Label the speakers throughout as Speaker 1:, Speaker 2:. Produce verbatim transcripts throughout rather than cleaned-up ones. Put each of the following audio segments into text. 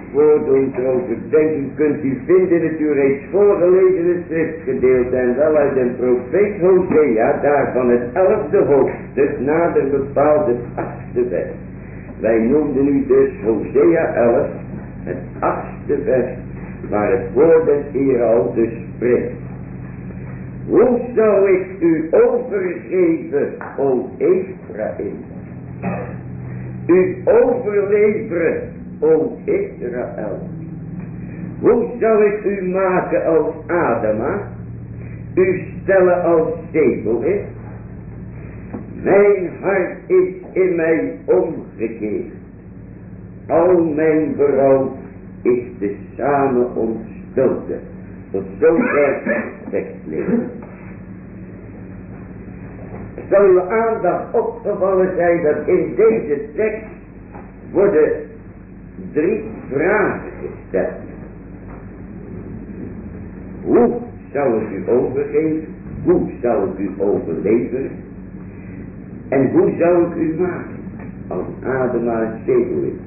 Speaker 1: woord ons erover denken kunt u vinden het u reeds voorgelezen schriftgedeelte en wel uit de profeet Hosea, daarvan het elfde hoofdstuk, nader bepaald het achtste vers. Wij noemden u dus Hosea elf, het achtste vers, waar het woord des Heeren al dus spreekt. Hoe zou ik u overgeven, o Ephraim? U overleveren, o Israël. Hoe zou ik u maken als Adama? U stellen als Zebel is? Mijn hart is in mij omgekeerd. Al mijn berouw is te samen ontstoten. Tot zover tekstlezen. Zal uw aandacht opgevallen zijn dat in deze tekst worden drie vragen gesteld. Hoe zou ik u overgeven? Hoe zou ik u overleveren? En hoe zou ik u maken als Adama en Zebel is?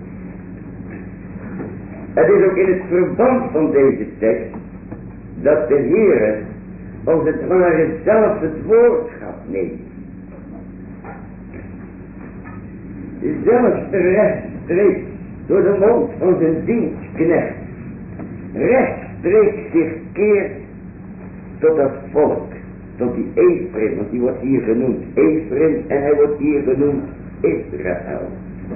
Speaker 1: Het is ook in het verband van deze tekst dat de Heere als het ware zelf het woord gaat nemen. Zelfs rechtstreeks door de mond van zijn dienstknecht rechtstreeks zich keert tot dat volk, tot die Ephraim, want die wordt hier genoemd Ephraim en hij wordt hier genoemd Israël.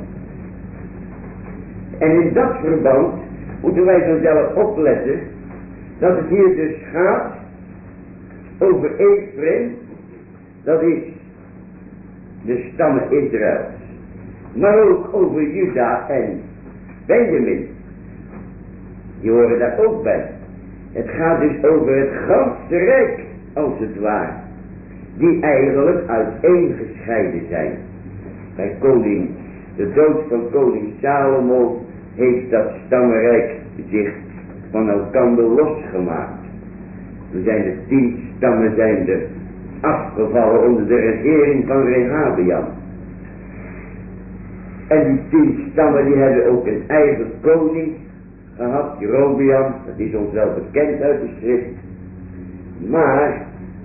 Speaker 1: En in dat verband moeten wij vanzelf opletten dat het hier dus gaat over Ephraim, dat is de stammen Israëls, maar ook over Juda en Benjamin, die horen daar ook bij. Het gaat dus over het ganse rijk als het ware, die eigenlijk uiteengescheiden zijn. Bij koning, de dood van koning Salomo heeft dat stammenrijk zich van elkander losgemaakt. Toen zijn de tien stammen zijn er afgevallen onder de regering van Rehabeam. En die tien stammen die hebben ook een eigen koning gehad, Jerobeam, dat is ons wel bekend uit de schrift. Maar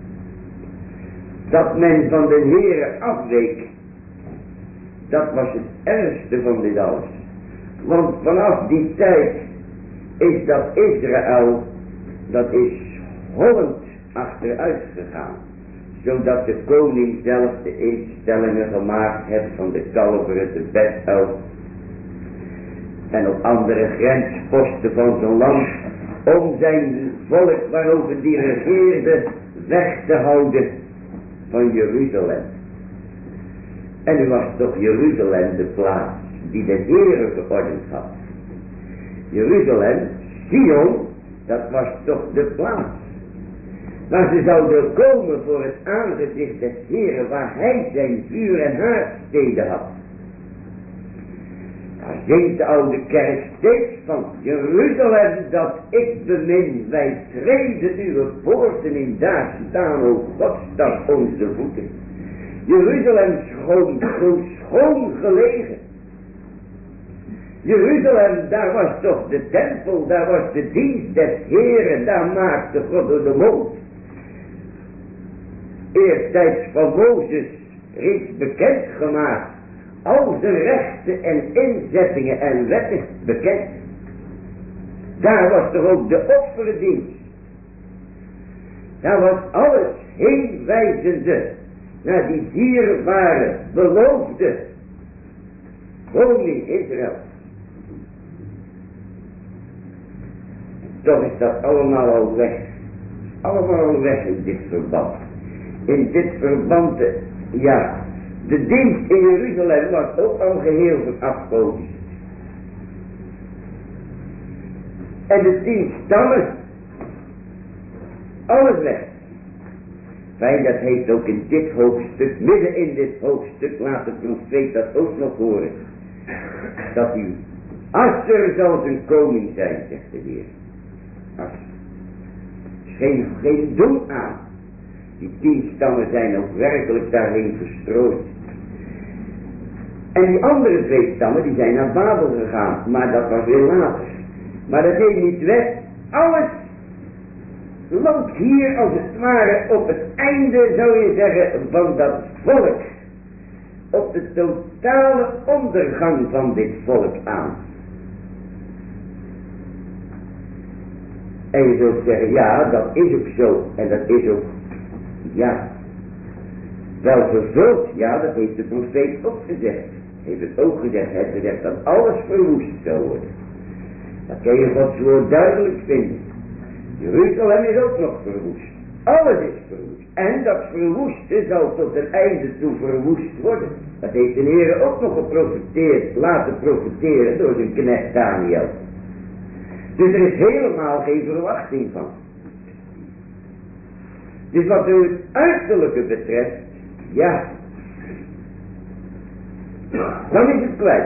Speaker 1: dat men van de Heere afweek, dat was het ergste van dit alles. Want vanaf die tijd is dat Israël, dat is hollend achteruit gegaan. Zodat de koning zelf de instellingen gemaakt heeft van de kalveren, de Bethel en op andere grensposten van zijn land, om zijn volk waarover die regeerde weg te houden van Jeruzalem. En nu was toch Jeruzalem de plaats die de Heere geordend had. Jeruzalem, Sion, dat was toch de plaats waar ze zouden komen voor het aangezicht des Heeren, waar hij zijn vuur en haardsteden had. Daar zingt de oude kerk steeds van: Jeruzalem dat ik bemin, wij treden uw poorten in, daar staan, o God, stad onze voeten. Jeruzalem schoon, zo schoon gelegen. Jeruzalem, daar was toch de tempel, daar was de dienst des Heeren, daar maakte God door de mond eertijds van Mozes reeds bekend gemaakt, al zijn rechten en inzettingen en wetten bekend. Daar was toch ook de offerdienst. Daar was alles heen wijzende naar die dierbare, beloofde koning Israël. Toch is dat allemaal al weg. Allemaal al weg in dit verband. In dit verband, ja, de dienst in Jeruzalem was ook al geheel verafgodigd. En de tien stammen, alles weg. Fijn, dat heeft ook in dit hoofdstuk, midden in dit hoofdstuk, laat de profeet dat ook nog horen. Dat u, Asser zal zijn koning zijn, zegt de Heer. Asser. Geen, geen doen aan. Die tien stammen zijn ook werkelijk daarheen verstrooid. En die andere twee stammen die zijn naar Babel gegaan, maar dat was weer later. Maar dat neemt niet weg. Alles loopt hier als het ware op het einde, zou je zeggen, van dat volk. Op de totale ondergang van dit volk aan. En je zult zeggen, ja, dat is ook zo. En dat is ook, ja, wel vervuld. Ja, dat heeft de profeet ook gezegd. Heeft het ook gezegd. Hij heeft gezegd dat alles verwoest zou worden. Dat kan je Gods woord duidelijk vinden. Jeruzalem is ook nog verwoest. Alles is verwoest. En dat verwoeste zal tot het einde toe verwoest worden. Dat heeft de Heer ook nog geprofeteerd, laten profeteren door zijn knecht Daniel. Dus er is helemaal geen verwachting van. Dus wat nu het uiterlijke betreft, ja, dan is het kwijt.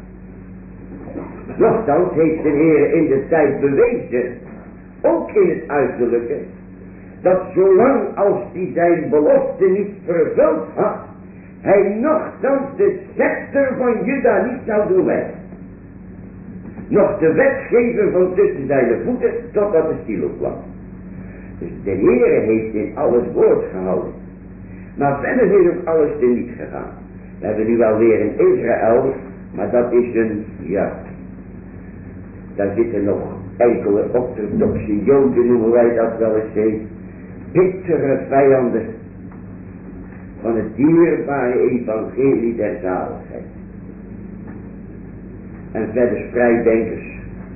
Speaker 1: Nochtans heeft de Heer in de tijd bewezen, ook in het uiterlijke, dat zolang als hij zijn belofte niet vervuld had, hij nochtans de scepter van Juda niet zou doen wijken. Nog de wetgever van tussen zijn voeten totdat de stilo kwam. Dus de Heer heeft in alles woord gehouden. Maar verder is ook alles er niet gegaan. We hebben nu wel weer in Israël, maar dat is een, ja, daar zitten nog enkele orthodoxe Joden, noemen wij dat wel eens heen, bittere vijanden van het dierbare evangelie der zaligheid. En verder vrijdenkers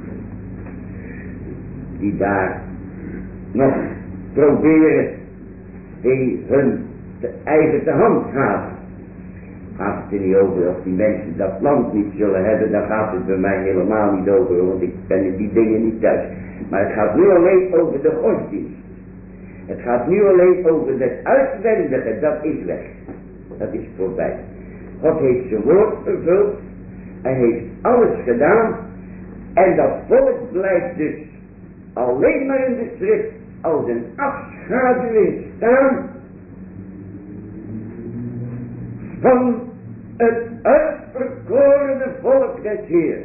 Speaker 1: die daar nog proberen die hun te eigen te handhaven. Gaat het er niet over of die mensen dat land niet zullen hebben, daar gaat het bij mij helemaal niet over, want ik ben in die dingen niet thuis. Maar het gaat nu alleen over de godsdienst. Het gaat nu alleen over het uitwendige, dat is weg. Dat is voorbij. God heeft zijn woord vervuld. Hij heeft alles gedaan. En dat volk blijft dus alleen maar in de schrift als een afschaduwing staan van het uitverkorene volk des Heer.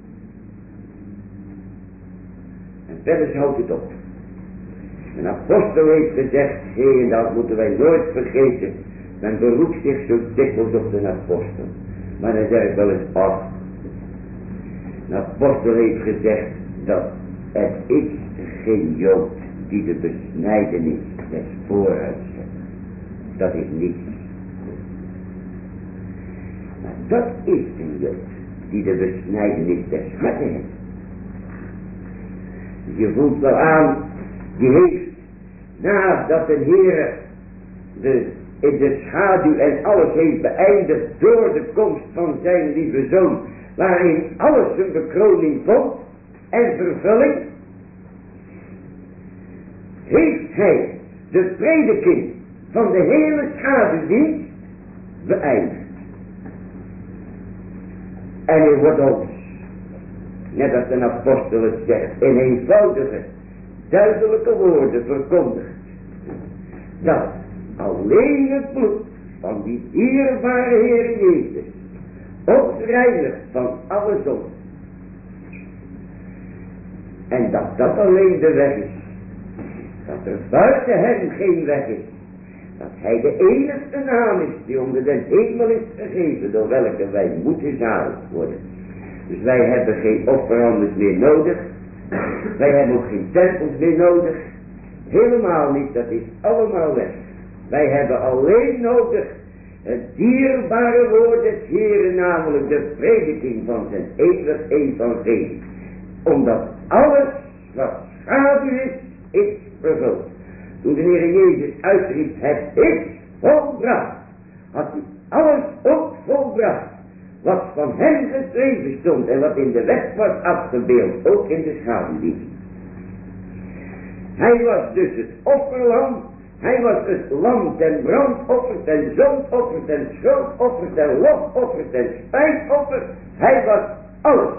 Speaker 1: En verder houdt het op. Een apostel heeft gezegd, hé, en dat moeten wij nooit vergeten. Men beroept zich zo dikwijls op de apostel. Maar dan zeg ik wel eens af. Een apostel heeft gezegd dat het is geen Jood die de besnijdenis des vooruit zet. Dat is niets. Maar dat is een Jood die de besnijdenis des harten heeft. Je voelt wel aan, die heeft, nadat de Heer de, in de schaduw en alles heeft beëindigd door de komst van zijn lieve zoon, waarin alles een bekroning vond en vervulling, heeft hij de prediking van de hele schaduwdienst beëindigd. En hij wordt ons, net als een apostel het zegt, in eenvoudige, duidelijke woorden verkondigd, dat alleen het bloed van die dierbare Heer Jezus ons reinigt van alle zonde. En dat dat alleen de weg is. Dat er buiten hem geen weg is. Dat hij de enige naam is die onder de hemel is gegeven, door welke wij moeten zalig worden. Dus wij hebben geen offerandes meer nodig. Wij hebben ook geen tempels meer nodig. Helemaal niet, dat is allemaal weg. Wij hebben alleen nodig het dierbare woord des Heeren, namelijk de prediking van zijn eeuwig evangelie. Omdat alles wat schaduw is, is vervuld. Toen de Heer Jezus uitriep, het is volbracht, had hij alles ook volbracht. Wat van hem geschreven stond en wat in de wet was afgebeeld, ook in de schaduwdienst. Hij was dus het offerlam. Hij was het lam ten brandoffer, ten zondoffer, ten schuldoffer, ten lofoffer, ten spijtoffer. Hij was alles.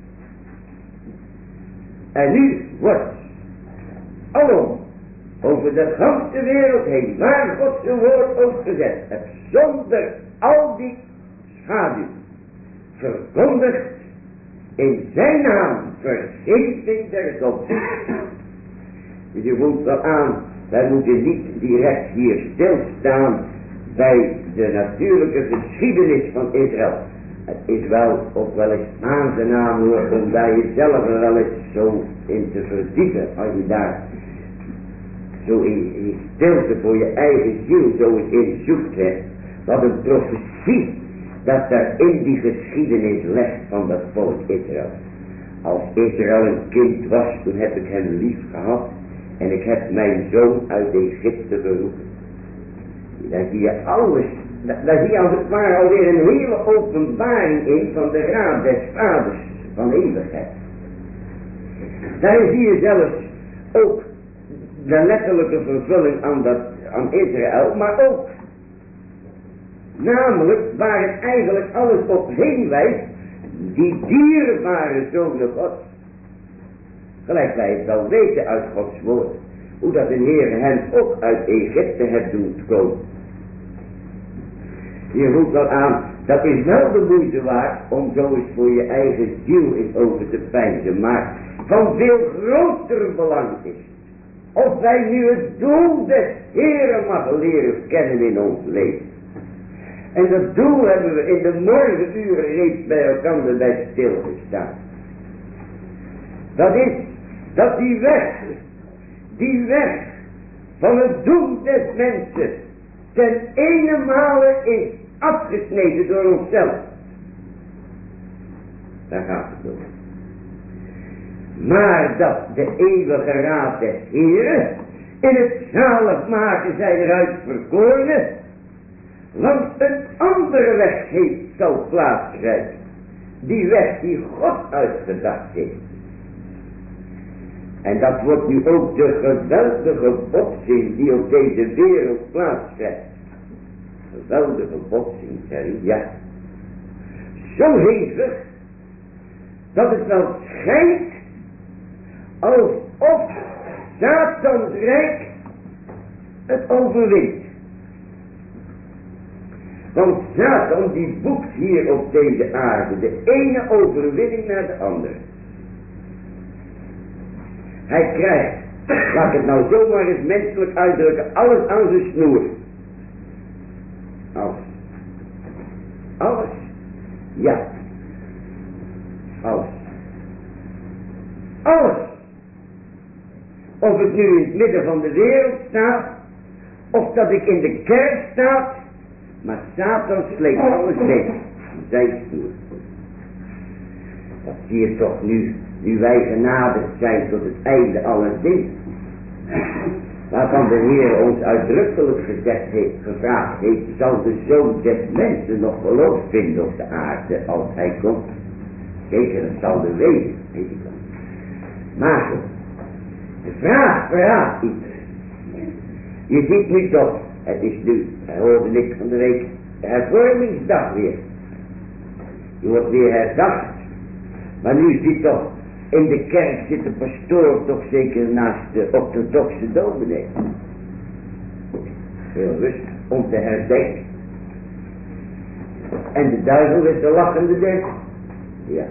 Speaker 1: En nu wordt alom over de ganse wereld heen, waar God zijn woord ook gezet heeft, zonder al die schaduw, verkondigd in zijn naam vergeving der zonde. Dus je voelt wel aan, wij moeten niet direct hier stilstaan bij de natuurlijke geschiedenis van Israël. Het is wel ook wel eens aangenaam hoor, om daar jezelf er wel eens zo in te verdiepen, als je daar zo in, in stilte voor je eigen ziel zo eens in zoekt hebt. Wat een profetie dat daar in die geschiedenis legt van dat volk Israël. Als Israël een kind was, toen heb ik hem lief gehad en ik heb mijn zoon uit Egypte geroepen. Daar zie je alles, daar zie je als het ware alweer een hele openbaring in van de raad des vaders van eeuwigheid. Daar zie je zelfs ook de letterlijke vervulling aan, dat, aan Israël, maar ook namelijk waar het eigenlijk alles op heen wijst, die dierbare zonen Gods. Gelijk wij het wel weten uit Gods woord, hoe dat de Heer hen ook uit Egypte heeft doen komen. Je voelt wel aan, dat is wel de moeite waard om zo eens voor je eigen ziel eens over te peinzen, maar van veel groter belang is of wij nu het doel des Heeren mag leren kennen in ons leven. En dat doel hebben we in de morgenuren reeds bij elkaar bij stilgestaan. Dat is dat die weg, die weg van het doel des mensen ten ene male is afgesneden door onszelf. Daar gaat het over. Maar dat de eeuwige raad des Heeren in het zaligmaken zijn eruit verkoren, want een andere weg heeft zal plaatsgrijpen. Die weg die God uitgedacht heeft. En dat wordt nu ook de geweldige botsing die op deze wereld plaatsgrijpt. Geweldige botsing, zeg ik, ja. Zo hevig, dat het wel schijnt alsof Satans rijk het overwint. Want Satan die boekt hier op deze aarde de ene overwinning naar de andere. Hij krijgt, laat ik het nou zomaar eens menselijk uitdrukken, alles aan zijn snoer. Alles. Alles. Ja. Alles. Alles. Of het nu in het midden van de wereld staat, of dat ik in de kerk sta, maar Satan sleept alles weg. Zijn snoer. Dat zie je toch nu, nu wij genaderd zijn tot het einde aller dingen. Waarvan de Heer ons uitdrukkelijk gezegd heeft, gevraagd heeft, zal de Zoon des mensen nog geloof vinden op de aarde als hij komt. Zeker, dat zal de wezen, weet ik wel. Maar de vraag verraadt iets. Je ziet nu toch, het is nu, dat hoorde ik van de week, de hervormingsdag weer. Je wordt weer herdacht. Maar nu ziet toch, in de kerk zit de pastoor toch zeker naast de orthodoxe dominee. Heel rustig, om te herdenken. En de duivel is de lachende derde. Ja.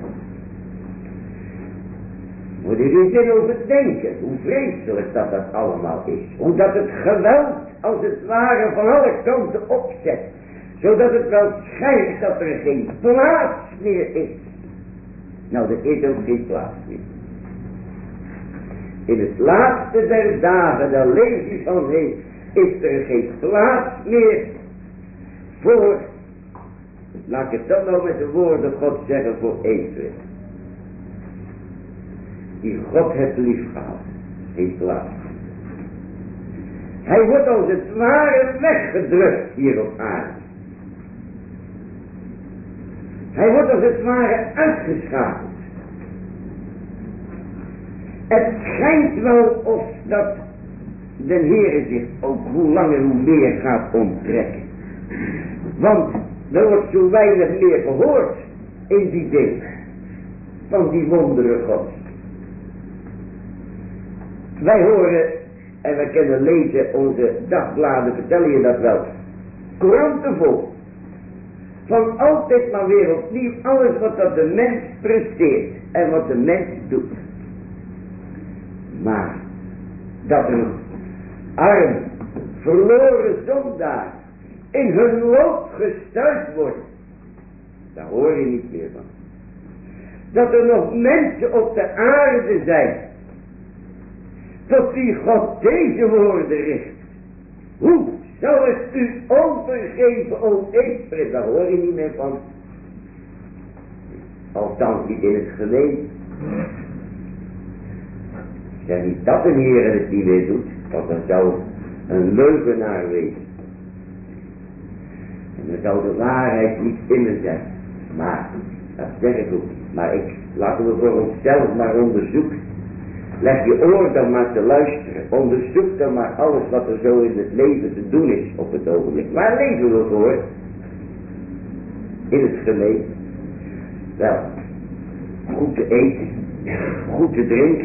Speaker 1: Moet je er eens over denken, hoe vreselijk dat dat allemaal is. Hoe dat het geweld als het ware van alle kanten opzet. Zodat het wel schijnt dat er geen plaats meer is. Nou, er is ook geen plaats meer. In het laatste der dagen, daar leeft hij van heen, is er geen plaats meer voor, laat ik het dan nou met de woorden God zeggen, voor eeuwig. Die God heeft lief gehad, geen plaats. Hij wordt als het ware weggedrukt hier op aarde. Hij wordt als het ware uitgeschakeld. Het schijnt wel of dat de Heere zich ook hoe langer hoe meer gaat onttrekken. Want er wordt zo weinig meer gehoord in die dingen van die wonderen Gods. Wij horen, en wij kunnen lezen, onze dagbladen vertellen je dat wel, couranten van altijd maar weer opnieuw alles wat dat de mens presteert. en wat de mens doet. Maar dat een arm, verloren zondaar in hun loop gestuit wordt, daar hoor je niet meer van. Dat er nog mensen op de aarde zijn, tot wie God deze woorden richt. Hoe zou het u overgeven, o Israël? Daar hoor je niet meer van. Althans niet in het geweten. Zeg niet dat een Heer het niet meer doet, want dan zou een leugenaar wezen. En dan zou de waarheid niet in me zijn. Maar, dat zeg ik ook. Maar ik, laten we voor onszelf maar onderzoeken. Leg je oor dan maar te luisteren. Onderzoek dan maar alles wat er zo in het leven te doen is op het ogenblik. Waar leven we voor? In het gemeen. Wel, goed te eten, goed te drinken.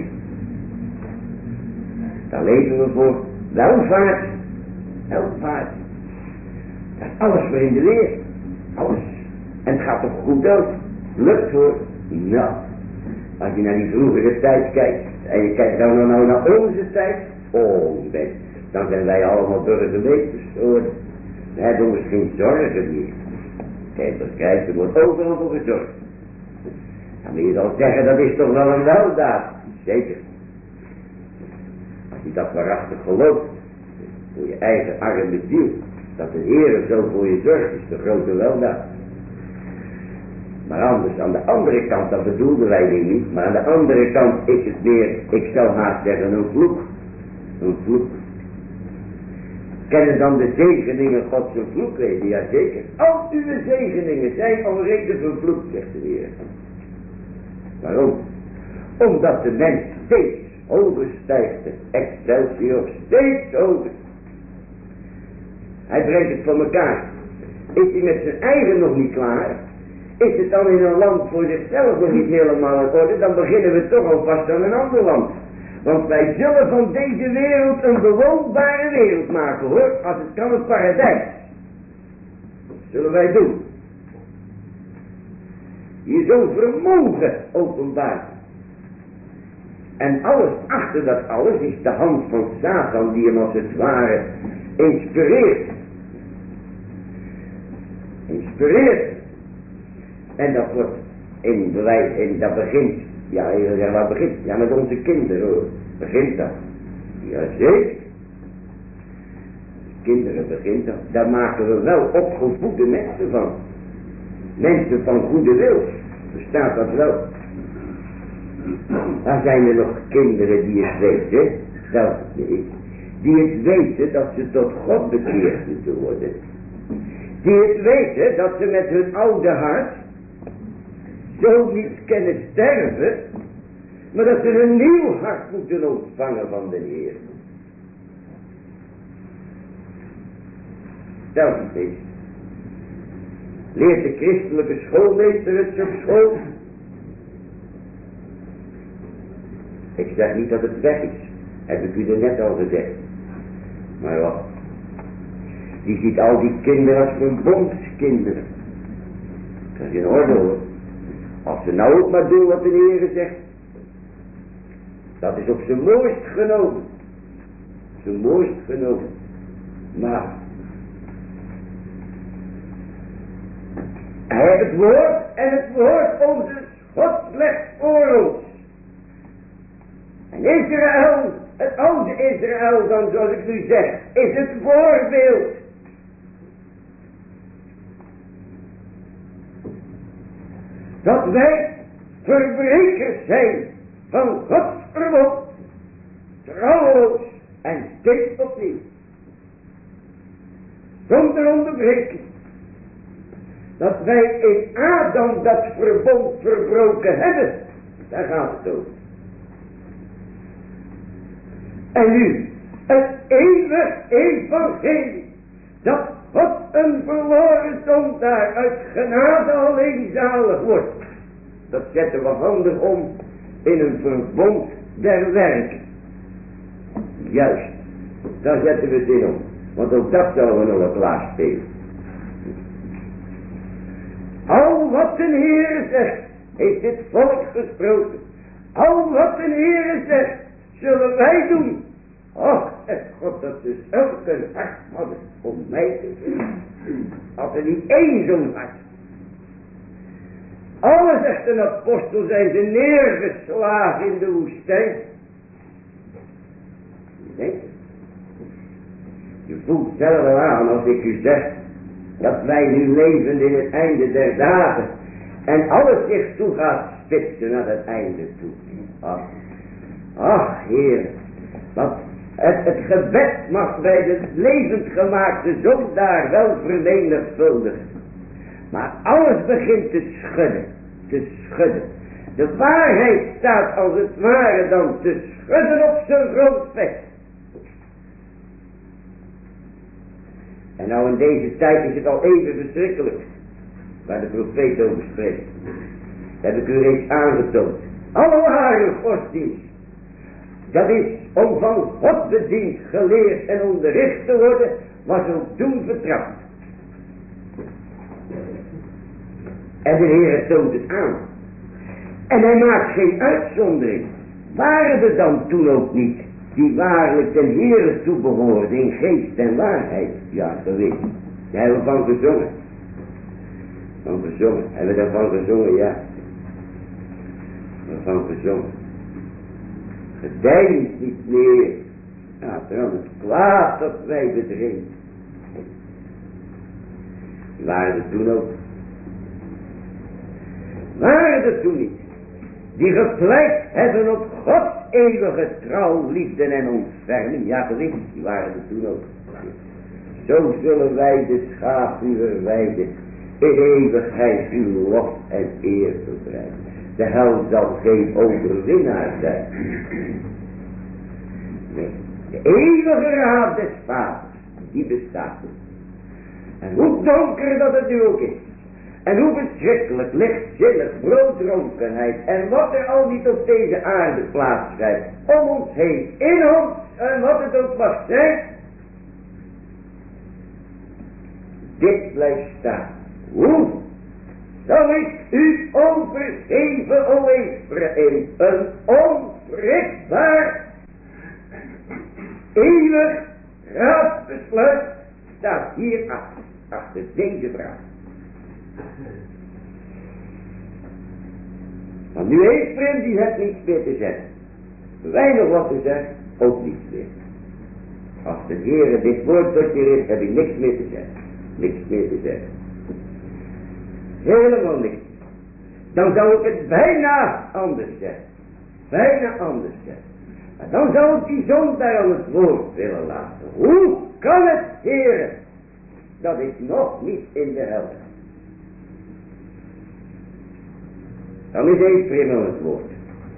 Speaker 1: Daar leven we voor. Welvaart, welvaart. Dat is alles voor in de weer. Alles. En het gaat toch goed ook. Lukt hoor. Nou, als je naar die vroegere tijd kijkt. En je kijkt dan nou, nou naar onze tijd. Oh, best. Dan zijn wij allemaal burgemeesters geworden. We hebben ons geen zorgen meer. Kijk, dat krijgt, er wordt overal voor gezorgd. Dan wil je dan zeggen, dat is toch wel een weldaad. Zeker. Als je dat waarachtig gelooft. Voor je eigen arme ziel. Dat de Heer zo voor je zorgt, is de grote weldaad. Maar anders, aan de andere kant, dat bedoelden wij dit niet, maar aan de andere kant is het weer, ik zou haast zeggen, een vloek. Een vloek. Kennen dan de zegeningen Gods een vloek weten? Jazeker. Al uw zegeningen zijn al reden vervloekt, zegt de Heer. Waarom? Omdat de mens steeds hoger stijgt. Excelsior, steeds hoger. Hij brengt het voor elkaar. Is hij met zijn eigen nog niet klaar? Is het dan in een land voor zichzelf nog niet helemaal in orde? Dan beginnen we toch alvast aan een ander land. Want wij zullen van deze wereld een bewoonbare wereld maken hoor. Als het kan een paradijs. Dat zullen wij doen. Je zo'n vermogen openbaart. En alles achter dat alles is de hand van Satan die hem als het ware inspireert. Inspireert. En dat wordt in bewijs, en dat begint, ja, even zeggen waar begint, ja met onze kinderen hoor, begint dat. Jazeker. Kinderen begint dat, daar maken we wel opgevoede mensen van. Mensen van goede wil, bestaat dat wel. Daar zijn er nog kinderen die het weten, zelfs niet, die het weten dat ze tot God bekeerd moeten worden. Die het weten dat ze met hun oude hart zo niet kunnen sterven, maar dat ze een nieuw hart moeten ontvangen van de Heer. Stel niet eens. Leert de christelijke schoolmeester het op school? Ik zeg niet dat het weg is, heb ik u er net al gezegd. Maar wat? Die ziet al die kinderen als verbondskinderen. Dat is in orde hoor. Als ze nou ook maar doen wat de Heer zegt. Dat is op zijn mooist genomen. Zijn mooist genomen. Maar. Hij heeft het woord en het woord onze God legt voor ons. En Israël, het oude Israël dan zoals ik nu zeg, is het voorbeeld. Dat wij verbrekers zijn van Gods verbond, trouweloos en steeds opnieuw, zonder onderbreking. Dat wij in Adam dat verbond verbroken hebben, daar gaat het over. En nu, het eeuwig evangelie, dat God een verloren zondaar uit genade alleen zalig wordt. Dat zetten we handig om in een verbond der werken. Juist, daar zetten we het in om. Want ook dat zouden we nog een plaats spelen. Al wat de Heer zegt, heeft het volk gesproken. Al wat de Heere zegt, zullen wij doen. Och, en God, dat dus elke hart hadden om mij te doen. Als er niet één zo'n hart. Alle, zegt een apostel, zijn ze neergeslagen in de woestijn. Je denkt het. Je voelt zelf wel aan als ik u zeg dat wij nu leven in het einde der dagen. En alles zich toe gaat spitsen naar het einde toe. Ach, ach Heer, want het, het gebed mag bij de levendgemaakte zondaar wel vermenigvuldigen. Maar alles begint te schudden, te schudden. De waarheid staat als het ware dan te schudden op zijn grondvest. En nou in deze tijd is het al even verschrikkelijk, waar de profeet over spreekt. Dat heb ik u reeds aangetoond. Alle ware godsdienst, dat is om van God bediend, geleerd en onderricht te worden, was ook toen vertrapt. En de Heer toont het aan. En hij maakt geen uitzondering. Waren er dan toen ook niet die waarlijk ten Heere toebehoorden in geest en waarheid? Ja, dat weet ik. Daar hebben we van gezongen. Van gezongen. Hebben we daarvan gezongen? Ja. Van gezongen. Gedeint niet meer. Ja, dan het kwaad dat wij bedreven. Die waren er toen ook. Waren er toen niet. Die gepleit hebben op Gods eeuwige trouw, liefde en ontferming. Ja, geliefd, die waren er toen ook. Zo zullen wij de schapuwen weiden, in eeuwigheid uw lof en eer verbreiden. De hel zal geen overwinnaar zijn. Nee, de eeuwige raad des vaders, die bestaat. En hoe donker dat het nu ook is. En hoe verschrikkelijk, lichtzinnig, brooddronkenheid en wat er al niet op deze aarde plaatsgrijpt, om ons heen, in ons, en wat het ook mag zijn. Dit blijft staan. Hoe zal ik u overgeven, o Ephraim, een onwrikbaar, eeuwig raadsbesluit staat hier achter, achter deze vraag. Want nu Ephraim, die heeft niets meer te zeggen. Weinig wat te zeggen, ook niets meer. Als de Heere dit woord tot je richt, heb je niks meer te zeggen. Niks meer te zeggen. Helemaal niks. Dan zou ik het bijna anders zeggen. Bijna anders zeggen. Maar dan zou ik die zondaar aan het woord willen laten. Hoe kan het, Heere, dat ik nog niet in de hel ben? Dan is Ephraim aan het woord.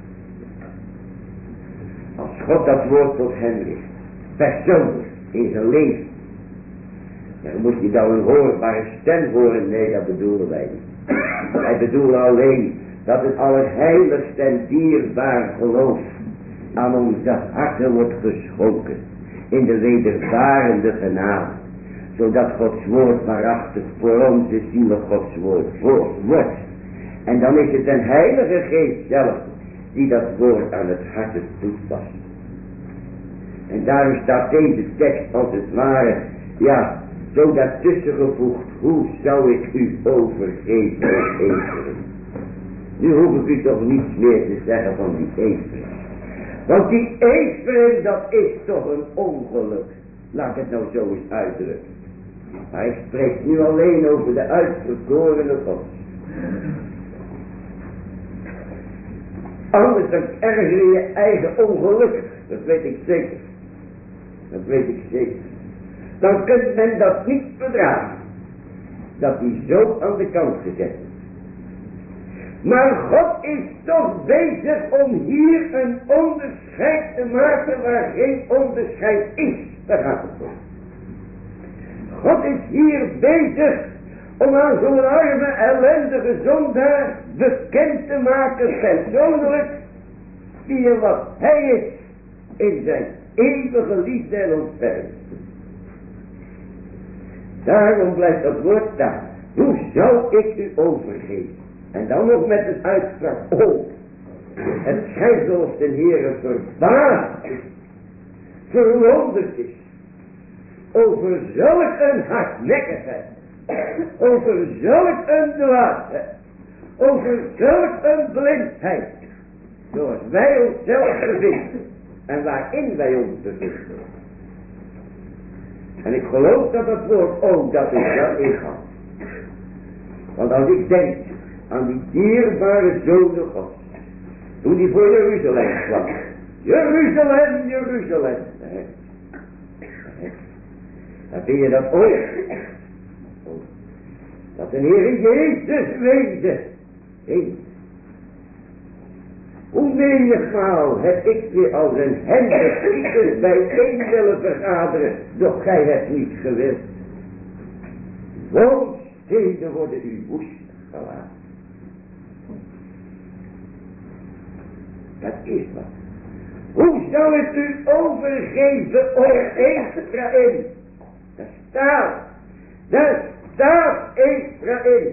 Speaker 1: Als God dat woord tot hem richt, persoonlijk, in zijn leven, dan moet je dan een hoorbare stem horen. Nee, dat bedoelen wij niet. Wij bedoelen alleen dat het allerheiligste en dierbaar geloof aan onze harten wordt geschonken in de wedervarende genade, zodat Gods woord waarachtig voor onze zielen Gods woord wordt. En dan is het een heilige geest zelf die dat woord aan het hart toepast. En daarom staat deze tekst als het ware, ja, zo daartussen gevoegd. Hoe zou ik u overgeven, o Ephraim? Nu hoef ik u toch niets meer te zeggen van die Ephraim. Want die Ephraim, dat is toch een ongeluk. Laat ik het nou zo eens uitdrukken. Maar ik spreek nu alleen over de uitverkorene God. Anders dan erger je je eigen ongelukkig. Dat weet ik zeker. Dat weet ik zeker. Dan kunt men dat niet verdragen. Dat die zo aan de kant gezet is. Maar God is toch bezig om hier een onderscheid te maken waar geen onderscheid is. Daar gaat het om. God is hier bezig om aan zo'n arme, ellendige zondaar bekend te maken, persoonlijk, wie en wat hij is in zijn eeuwige liefde en ontferming. Daarom blijft dat woord staan. Hoe zou ik u overgeven? En dan nog met het uitspraak, oh, het schijnt alsof de Heere verbaasd is, verwonderd is, over zulk een hardnekkigheid, over zulk een dwaasheid, over zulk een blindheid, zoals wij onszelf bevinden en waarin wij ons bevinden. En ik geloof dat het woord ook dat ik dat ingaan. Want als ik denk aan die dierbare zonen God, toen die voor Jeruzalem kwam, Jeruzalem, Jeruzalem, dan vind je dat ooit, dat de Heer Jezus weende. Hey. Hoe menigmaal heb ik weer als een hende priesters bijeen willen vergaderen, doch gij hebt niet gewild. Woonsteden worden u woest gelaten. Dat is wat. Hoe zou het u overgeven, o Israël? Daar staat, daar staat Israël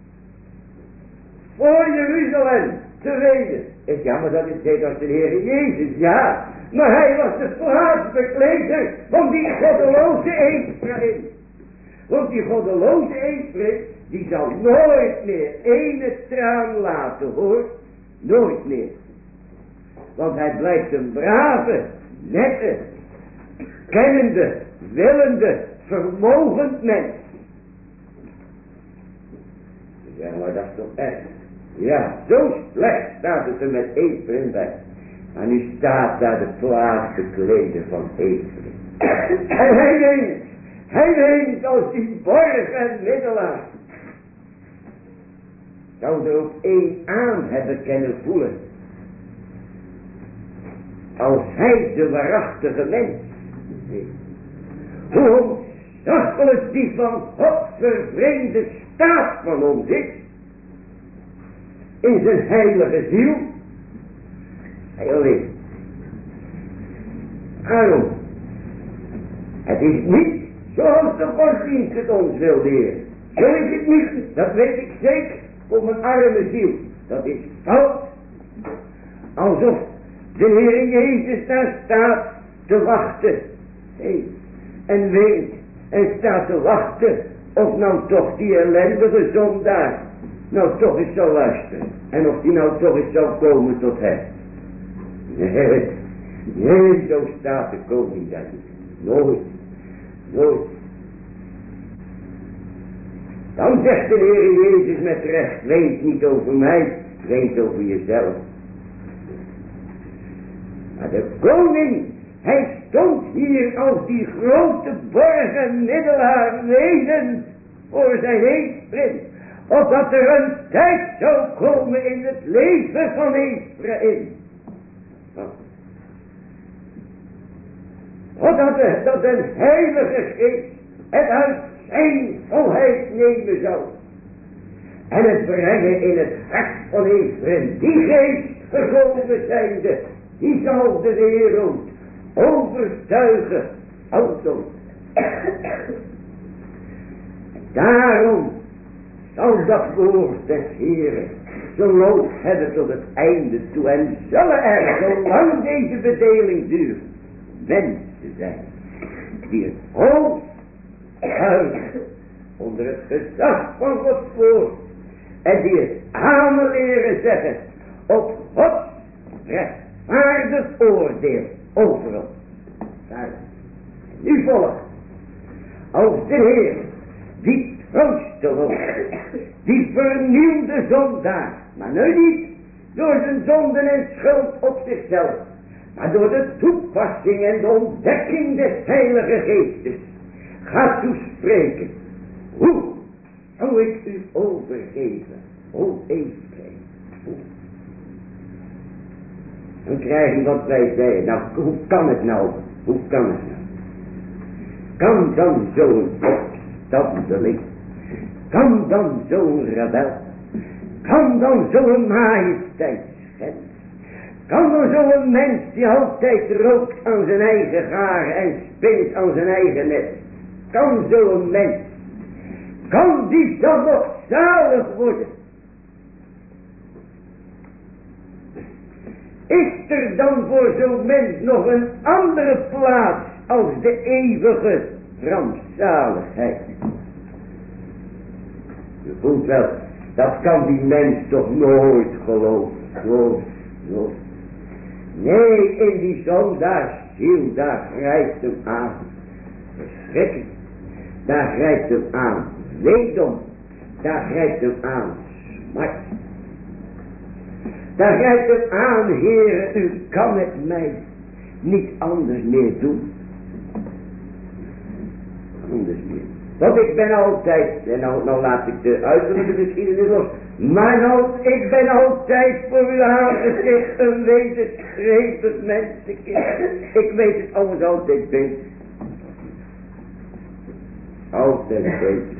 Speaker 1: voor Jeruzalem te wenen. Ik ja, maar dat is net als de Heer Jezus, ja. Maar hij was de plaatsbekleder van die goddeloze Israël. Want die goddeloze Israël, die zal nooit meer ene traan laten, hoor. Nooit meer. Want hij blijft een brave, nette, kennende, willende, vermogend mens. Ja, maar dat is toch echt. Ja, zo slecht staat het er met Ephraim bij. En nu staat daar de plaatsbekleder van Ephraim. En hij weent, hij weent als die borg en middelaar. Zou er ook één aan hebben kunnen voelen. Als hij de waarachtige mens is. Hoe ontzaglijk die van God vervreemde staat van ons is. In zijn heilige ziel. Hij alleen. Daarom. Het is niet zoals de godsdienst het ons wil leren. Zo is het niet. Dat weet ik zeker. Voor mijn arme ziel. Dat is fout. Alsof de Heer Jezus daar staat te wachten. Hey, en weet. En staat te wachten. Of nou toch die ellendige zondaar nou toch eens zou luisteren. En of die nou toch eens zou komen tot hem. Nee, nee, zo staat de koning daar niet. Nooit, nooit. Dan zegt de Heer Jezus met recht, weet niet over mij, weet over jezelf. Maar de koning, hij stond hier als die grote borg en middelaar wenen voor zijn Ephraim. Opdat er een tijd zou komen in het leven van Israël. Opdat de, dat de heilige geest het uit zijn volheid nemen zou. En het brengen in het hart van Ephraim. Die geest gekomen zijnde. Die zal de wereld overtuigen. Alzo. Daarom zal dat woord des Heeren zo lood hebben tot het einde toe. En zullen er, zolang deze bedeling duurt, mensen zijn die het hoofd buigen onder het gezag van Gods woord. En die het aan leren zeggen op Gods rechtvaardig oordeel over ons. Daar. Nu volgt. Als de Heer die troosteloos, die vernieuwde zondaar, maar nu niet door zijn zonden en schuld op zichzelf, maar door de toepassing en de ontdekking des heilige geestes, gaat toespreken. Hoe zou ik u overgeven, o Ephraim? Dan krijgen wat wij zeiden. Nou, hoe kan het nou? Hoe kan het nou? Kan dan zo'n opstandeling, kan dan zo'n rebel, kan dan zo'n majesteitsschens, kan dan zo'n mens die altijd rookt aan zijn eigen garen en spint aan zijn eigen net, kan zo'n mens, kan die dan nog zalig worden? Is er dan voor zo'n mens nog een andere plaats als de eeuwige rampzaligheid? Je voelt wel, dat kan die mens toch nooit geloven. Nooit, nooit. Nee, in die zondaarsziel, daar grijpt hem aan verschrikking. Daar grijpt hem aan weedom. Daar grijpt hem aan smart. Daar grijpt hem aan, Heere, u kan het mij niet anders meer doen. Anders meer. Want ik ben altijd, en nou, nou laat ik de uiterlijke geschiedenis los, maar nou, ik ben altijd voor uw aangezicht een wederschrevig mensenkind. Ik weet het anders altijd beter. Altijd beter.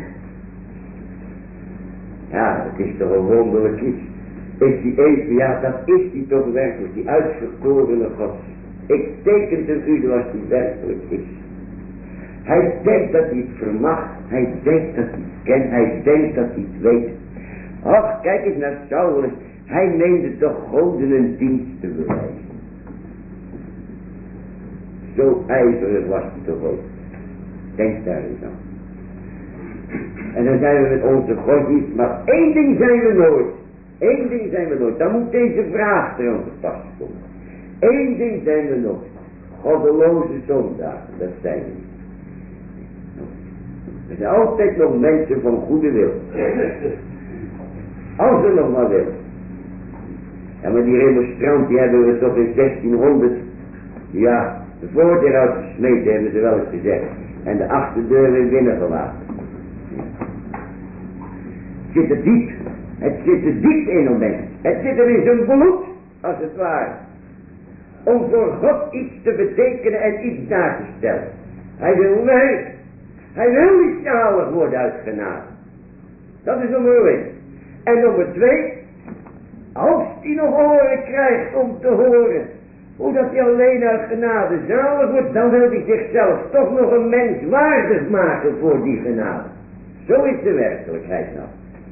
Speaker 1: Ja, het is toch een wonderlijk iets. Is die even, ja, dat is die toch werkelijk, die uitverkorene God. Ik teken hem u zoals die werkelijk is. Hij denkt dat hij het vermag, hij denkt dat hij het kent, hij denkt dat hij het weet. Och, kijk eens naar Saulus, hij meende toch goden een dienst te bewijzen. Zo ijverig was hij toch ook. Denk daar eens aan. En dan zijn we met onze God niet, maar één ding zijn we nooit. Eén ding zijn we nooit. Dan moet deze vraag er aan te pas komen. Eén ding zijn we nooit. Goddeloze zondagen, dat zijn we niet. Er zijn altijd nog mensen van goede wil. Als er nog maar wil. Ja, maar die remonstrant, die hebben we toch in zestienhonderd, ja, de voordeur uitgesmeten, hebben ze wel eens gezegd. En de achterdeur weer binnengelaten. Het zit er diep. Het zit er diep in een mens. Het zit er in zijn bloed, als het ware. Om voor God iets te betekenen en iets na te stellen. Hij wil werken. Hij wil niet zalig worden uit genade. Dat is nummer één. En nummer twee. Als hij nog oren krijgt om te horen hoe dat hij alleen uit genade zalig wordt, dan wil hij zichzelf toch nog een mens waardig maken voor die genade. Zo is de werkelijkheid nou.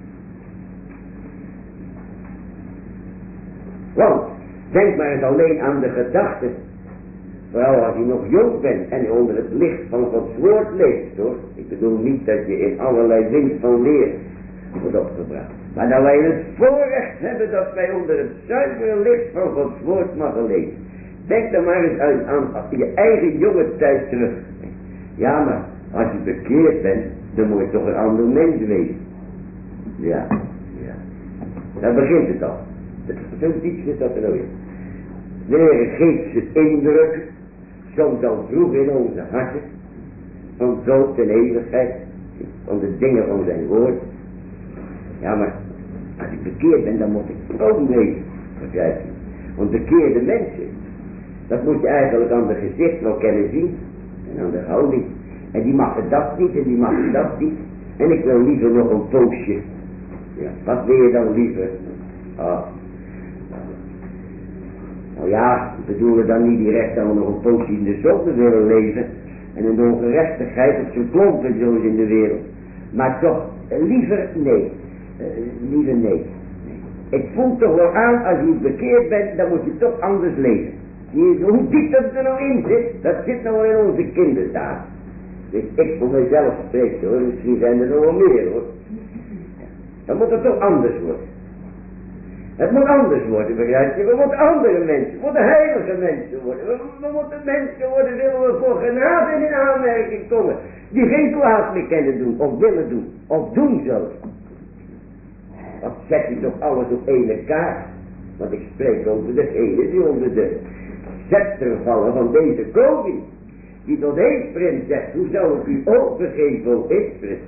Speaker 1: Want, denk maar eens alleen aan de gedachte. Vooral als je nog jong bent en onder het licht van Gods woord leeft, hoor. Ik bedoel niet dat je in allerlei wind van leer wordt opgebracht. Maar dat wij het voorrecht hebben dat wij onder het zuivere licht van Gods woord mogen leven. Denk dan maar eens aan, aan, aan je eigen jonge tijd terug. Ja, maar als je bekeerd bent, dan moet je toch een ander mens wezen. Ja, ja. Daar begint het al. Zo diep zit dat er nou in. De Heer geeft zijn indruk, soms al vroeg in onze harten, van dood en eeuwigheid, van de dingen van zijn woord. Ja, maar als ik bekeerd ben, dan moet ik ook weten, begrijp je? Want bekeerde mensen, dat moet je eigenlijk aan de gezicht wel kunnen zien, en aan de houding. En die mag dat niet, en die mag dat niet. En ik wil liever nog een poosje. Ja, wat wil je dan liever? Ah. Nou ja, we bedoelen dan niet direct dat we nog een poosje in de zonde willen leven. En in de ongerechtigheid op zijn klompen zoals in de wereld. Maar toch, uh, liever nee. Uh, liever nee. nee. Ik voel toch wel aan, als je bekeerd bent, dan moet je toch anders leven. Zie je, hoe diep dat er nou in zit, dat zit nou in onze kindertaal. Dus ik voor mezelf spreek hoor, misschien zijn er nog wel meer hoor. Dan moet het toch anders worden. Het moet anders worden, begrijp je? We moeten andere mensen, we moeten heilige mensen worden. We, we moeten mensen worden, willen we voor genade in aanmerking komen. Die geen kwaad meer kunnen doen, of willen doen, of doen zullen. Dat zet je toch alles op één kaart. Want ik spreek over degene die onder de scepter vallen van deze koning. Die tot Ephraim zegt, hoe zou ik u overgeven, o Ephraim?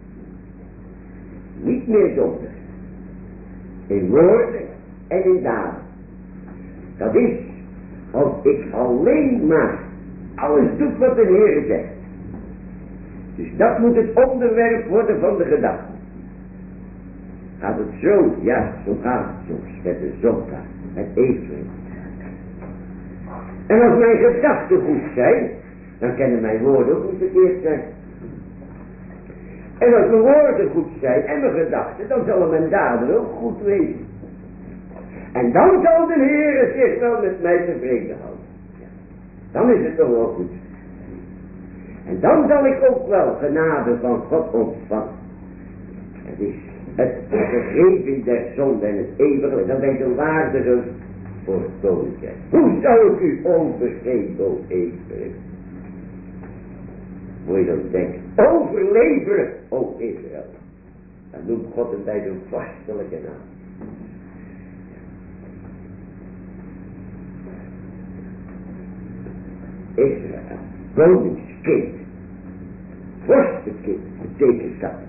Speaker 1: Niet meer zonder. In woorden en in daden. Dat is, als ik alleen maar alles doe wat de Heer zegt. Dus dat moet het onderwerp worden van de gedachte. Gaat het zo, ja, zo gaat het soms met de zondag, met Ephraim. En als mijn gedachten goed zijn, dan kunnen mijn woorden ook niet verkeerd zijn. En als mijn woorden goed zijn en mijn gedachten, dan zullen mijn daden ook goed wezen. En dan zal de Heer zich wel met mij tevreden houden. Ja. Dan is het toch wel goed. En dan zal ik ook wel genade van God ontvangen. Het is het vergeving der zonde en het eeuwige. Dan ben ik een waardige voor het koninkrijk. Hoe zou ik u overgeven, o Ephraim? Moet je dan denken. Overleveren, o Israël. Dan noemt God het bij zijn vastelijke naam. Israël, koningskind, vorstenkind, betekent dat.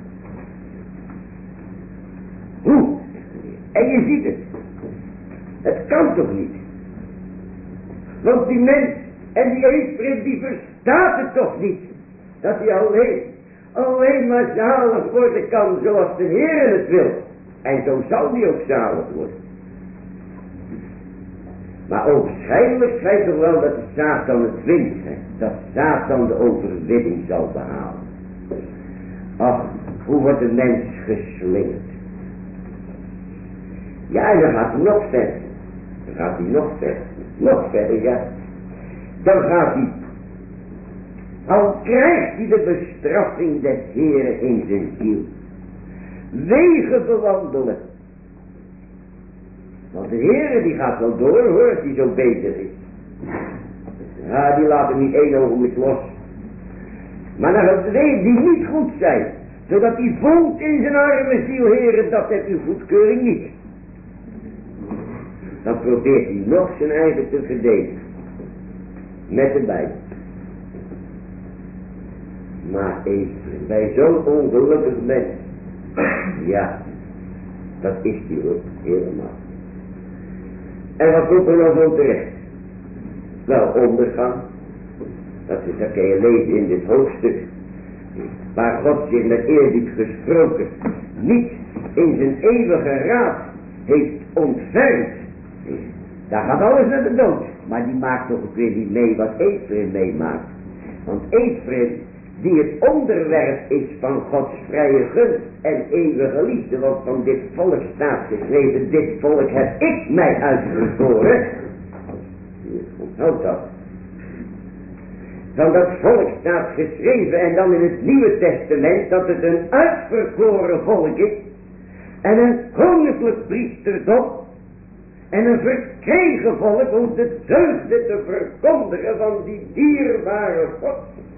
Speaker 1: Hoe? En je ziet het. Het kan toch niet? Want die mens en die Ephraim die verstaat het toch niet. Dat hij alleen, alleen maar zalig worden kan zoals de Heer het wil. En zo zal hij ook zalig worden. Maar ogenschijnlijk schijnt toch wel dat de Satan het wint. Hè? Dat Satan de overwinning zal behalen. Ach, hoe wordt de mens geslingerd. Ja, en dan gaat hij nog verder. Dan gaat hij nog verder. Nog verder, ja. Dan gaat hij. Al krijgt hij de bestraffing des Heren in zijn ziel. Wegen bewandelen. Want de Heere die gaat wel door hoor, als hij zo bezig is. Ja, die laat hem niet één ogenblik los. Maar dan gaat de wegen die niet goed zijn. Zodat hij voelt in zijn arme ziel, Heere, dat heeft uw goedkeuring niet. Dan probeert hij nog zijn eigen te verdedigen. Met de Bijbel. Maar even, bij zo'n ongelukkig mens. Ja, dat is die hoor, helemaal. En wat komt er nou zo terecht? Wel, ondergang. Dat, is, dat kan je lezen in dit hoofdstuk. Waar God zich met eerbied gesproken niet in zijn eeuwige raad heeft ontfermd. Daar gaat alles naar de dood. Maar die maakt toch ook weer niet mee wat Ephraim meemaakt. Want Ephraim, die het onderwerp is van Gods vrije gunst en eeuwige liefde. Want van dit volk staat geschreven, dit volk heb ik mij uitverkoren. Onthoud dat. Van dat volk staat geschreven en dan in het Nieuwe Testament dat het een uitverkoren volk is. En een koninklijk priesterdom. En een verkregen volk om de deugden te verkondigen van die dierbare God.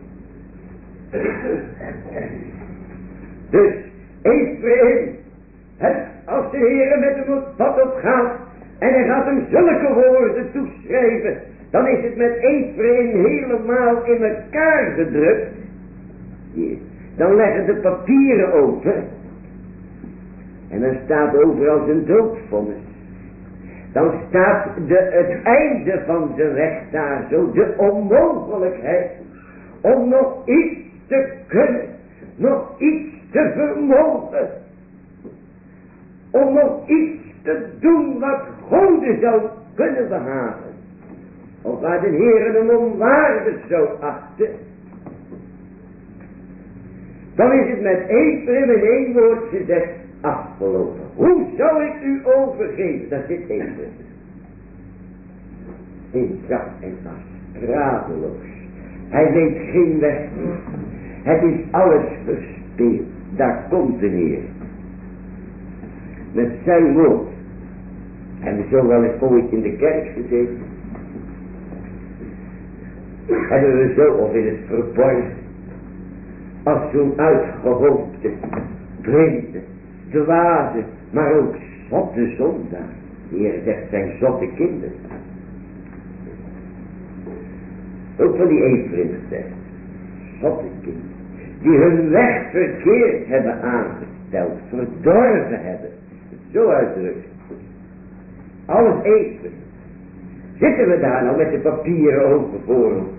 Speaker 1: Dus Ephraim, als de Heer met hem op pad opgaat en hij gaat hem zulke woorden toeschrijven, dan is het met Ephraim helemaal in elkaar gedrukt. Hier. Dan leggen de papieren open en dan staat overal zijn doodvonnis. Dan staat de, het einde van de weg daar zo, de onmogelijkheid om nog iets te kunnen, nog iets te vermogen, om nog iets te doen wat Gode zou kunnen behagen, of waar de Heer hem onwaardig zou achten. Dan is het met Ephraim in één woord gezegd afgelopen. Hoe zou ik u overgeven? Dat zit Ephraim. In kracht en as, radeloos. Hij weet geen weg meer. Het is alles verspeeld. Daar komt de Heer. Met zijn woord. En we zo wel eens ooit in de kerk gezeten. Hebben we zo of in het verborgen. Als zo'n uitgehoopte, blinde, dwaze, maar ook zotte zondaar. De Heer zegt zijn zotte kinderen. Ook van die Ephraim gezegd. Zotte kinderen. Die hun weg verkeerd hebben aangesteld. Verdorven hebben. Zo uitdrukken. Alles Ephraim. Zitten we daar nou met de papieren open voor ons?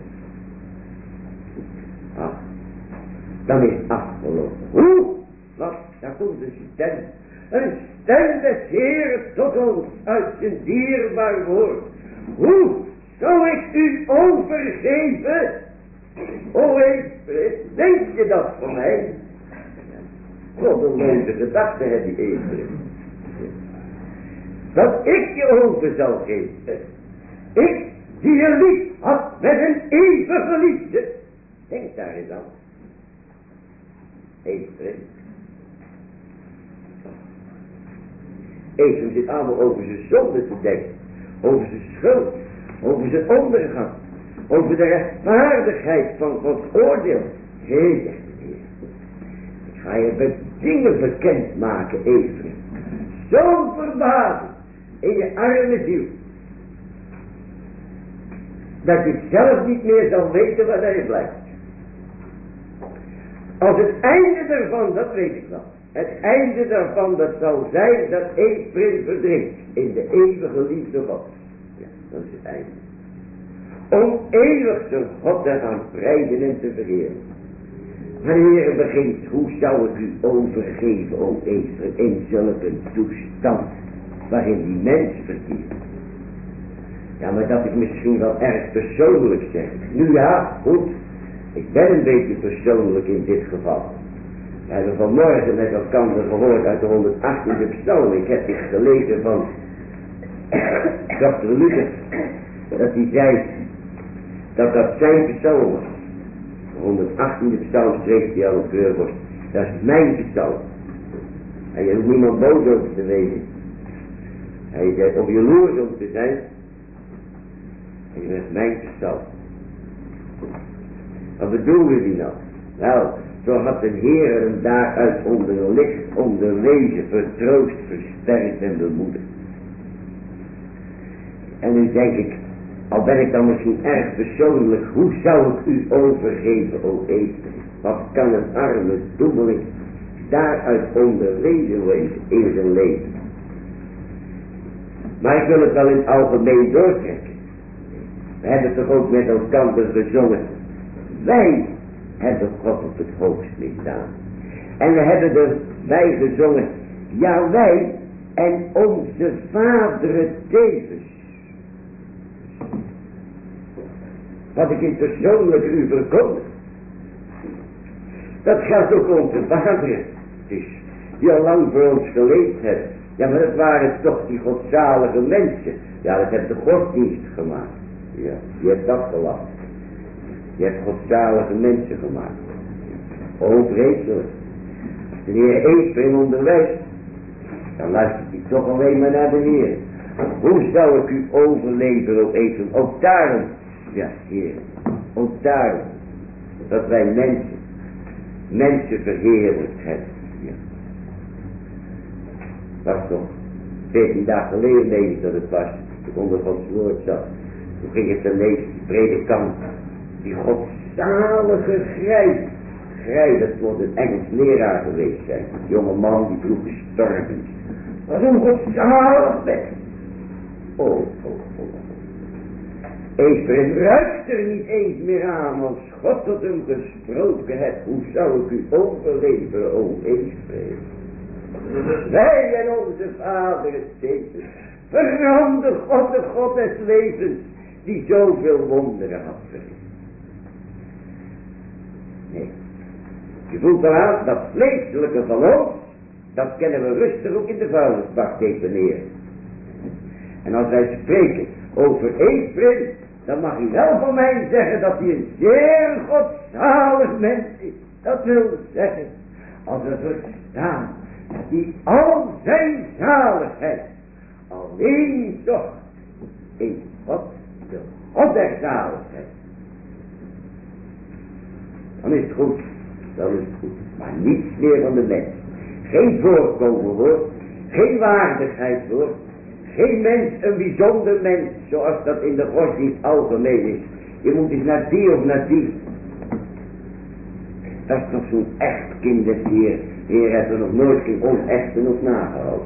Speaker 1: Ach. Dan is het afgelopen. Hoe? Wat? Daar komt een stem. Een stem des Heeren tot ons uit zijn dierbaar woord. Hoe zou ik u overgeven? O Ephraim, denk je dat van mij? Goddeloze gedachten heeft die Ephraim. dat ik je over zal geven. Ik die je lief had met een eeuwige liefde. Denk daar eens aan. Hé, vriend. Even zit allemaal over zijn zonde te denken. Over zijn schuld. Over zijn ondergang. Over de rechtvaardigheid van Gods oordeel. Hé, zegt de Heer. Ik ga je met dingen bekend maken, Efraïm. Zo'n verbazing in je arme ziel. Dat je zelf niet meer zal weten wat er blijft. Als het einde daarvan, dat weet ik wel. Het einde daarvan, dat zal zijn dat Efraïm verdrinkt in de eeuwige liefde God. Ja, dat is het einde. Om eeuwig zijn God te gaan prijzen en te vereren. Wanneer begint, hoe zou ik u overgeven, o Efraïm, in zulke toestand waarin die mens verkeert. Ja, maar dat is misschien wel erg persoonlijk zeg. Nu ja, goed. Ik ben een beetje persoonlijk in dit geval. We hebben vanmorgen met elkaar gehoord uit de honderdachttiende psalm. Ik heb dit gelezen van dokter Luther. Dat hij zei dat dat zijn psalm was. De honderdachttiende psalm schreef hij al op Keurborst. Dat is mijn psalm. En je hoeft niemand boos over te wezen. Hij zei om jaloers om te zijn. En je bent mijn psalm. Wat bedoelde hij nou? Wel, zo had de Heer hem daaruit onderlicht, onderwezen, vertroost, versterkt en bemoedigd. En nu denk ik, al ben ik dan misschien erg persoonlijk, hoe zou ik u overgeven, o Efraïm? Wat kan een arme doemeling daaruit onderwezen wezen in zijn leven? Maar ik wil het wel in het algemeen doortrekken. We hebben toch ook met elkaar gezongen. Wij hebben God op het hoogst misdaan. En we hebben erbij gezongen. Ja, wij en onze vaderen tevens. Wat ik in persoonlijk u verkondig. Dat gaat ook onze vaderen. Het is die al lang voor ons geleefd hebben. Ja, maar dat waren toch die godzalige mensen. Ja, dat heeft de godsdienst gemaakt. Ja, je hebt dat gelast. Je hebt godzalige mensen gemaakt. O, vreselijk. Als de Heer Efraïm onderwijst, dan luistert hij toch alleen maar naar de Heer. Hoe zou ik u overleveren, o Efraïm? Ook daarom, ja, Heer, ook daarom, dat wij mensen, mensen verheerlijkt hebben. Ja. Was toch veertien dagen geleden, meen ik dat het was, toen ik onder Gods woord zat. Toen ging ik te lezen, die predikant, die godzalige Grijs. Grijs, dat moet een Engels leraar geweest zijn. Die jonge man die vroeg gestorven is. Wat een godzalig mens. Oh, oh, oh. Efraïm ruikt er niet eens meer aan, als God tot hem gesproken heeft. Hoe zou ik u overleveren, o Efraïm? Wij en onze vaderen tevens. Verander God, de God des levens, die zoveel wonderen had verricht. Nee. Je voelt wel aan, dat vleeselijke van ons, dat kennen we rustig ook in de vuilnisbak deponeren. En als wij spreken over Efraïm, dan mag hij wel van mij zeggen dat hij een zeer godzalig mens is. Dat wil zeggen, als we verstaan, dat hij al zijn zaligheid alleen toch in God, de God der zaligheid. Dan is het goed, dan is het goed. Maar niets meer van de mens. Geen voorkomen hoor, geen waardigheid hoor. Geen mens, een bijzonder mens, zoals dat in de godsdienst algemeen is. Je moet eens naar die of naar die. Dat is toch zo'n echt kind des Heer. De Heer heeft er nog nooit geen onechte nog nagehouden.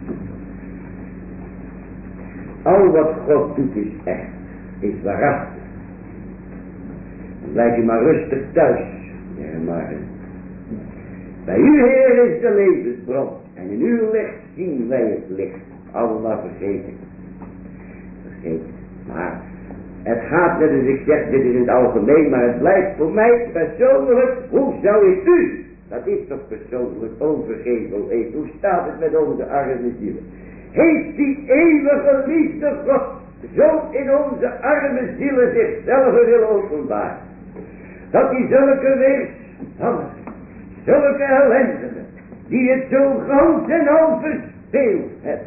Speaker 1: Al wat God doet is echt, is waarachtig. Dan blijf je maar rustig thuis. Ja, maar bij u, Heer, is de levensbron. En in uw licht zien wij het licht. Allemaal vergeten. Vergeten. Maar het gaat net als ik zeg, dit is in het algemeen, maar het blijft voor mij persoonlijk. Hoe zou ik u, dat is toch persoonlijk, overgeven? Hoe staat het met onze arme zielen? heeft die eeuwige liefde God zo in onze arme zielen zichzelf wil openbaren. Dat die zulke weerspanningen, zulke ellenden, die het zo groot en al verspeeld hebben,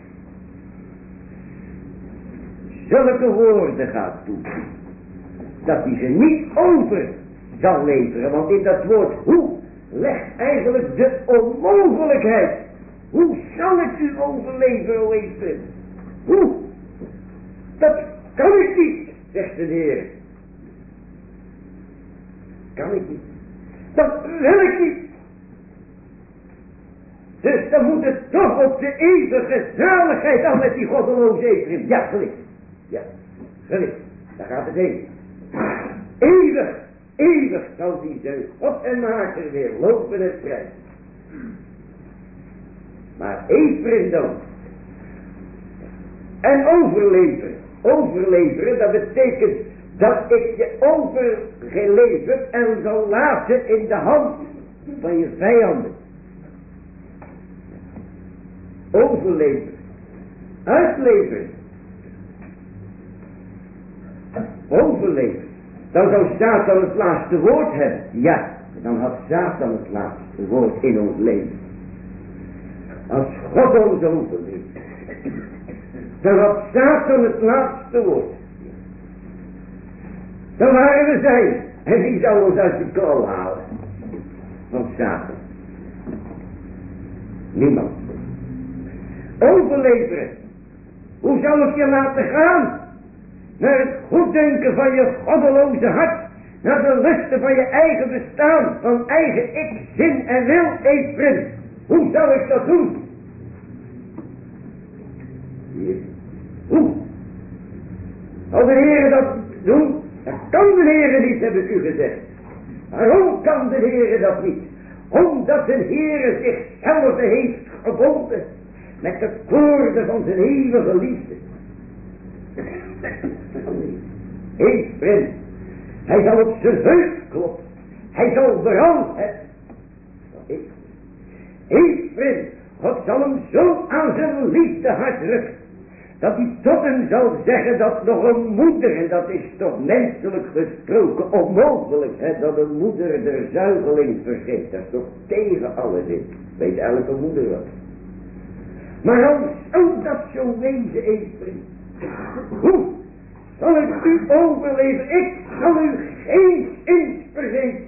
Speaker 1: zulke woorden gaat doen, dat hij ze niet over zal leveren. Want in dat woord hoe legt eigenlijk de onmogelijkheid. Hoe zal ik u overleveren, o Ephraim? Hoe? Dat kan ik niet, zegt de Heer. Kan ik niet. Dat wil ik niet. Dus dan moet het toch op de eeuwige zaligheid aan met die goddeloze Ephraim. Ja, geliefd. Ja, geliefd. Daar gaat het heen. Eeuwig, eeuwig zal die zijn God en Maker weer lopen en prijzen. Maar Ephraim dan. En overleveren. Overleveren, dat betekent dat ik je overgeleverd en zal laten in de hand van je vijanden. Overleveren. Uitleveren. Overleveren. Dan zou Satan het laatste woord hebben. Ja, dan had Satan het laatste woord in ons leven. Als God ons overleeft, dan had Satan het laatste woord. Dan waren we zijn. En wie zou ons uit de klauw halen? Van Satan. Niemand. Overleveren. Hoe zal ik je laten gaan? Naar het goeddenken van je goddeloze hart. Naar de lusten van je eigen bestaan. Van eigen ik, zin en wil, Ephraim. Hoe zal ik dat doen? Hier. Hoe? Zal de Heer dat doen? Dat kan de Heer niet, heb ik u gezegd. Waarom kan de Heer dat niet? Omdat de Heer zichzelf heeft gebonden met de koorden van zijn eeuwige liefde. Ephraim, hij zal op zijn heup kloppen. Hij zal berouw hebben. Ephraim, God zal hem zo aan zijn liefde hart drukken, dat hij tot hem zal zeggen dat nog een moeder, en dat is toch menselijk gesproken onmogelijk, hè, dat een moeder de zuigeling vergeet. Dat is toch tegen alles in. Weet elke moeder wat. Maar als zou dat zo wezen, Ephraim, hoe zal ik u overleven? Ik zal u geen zins vergeten.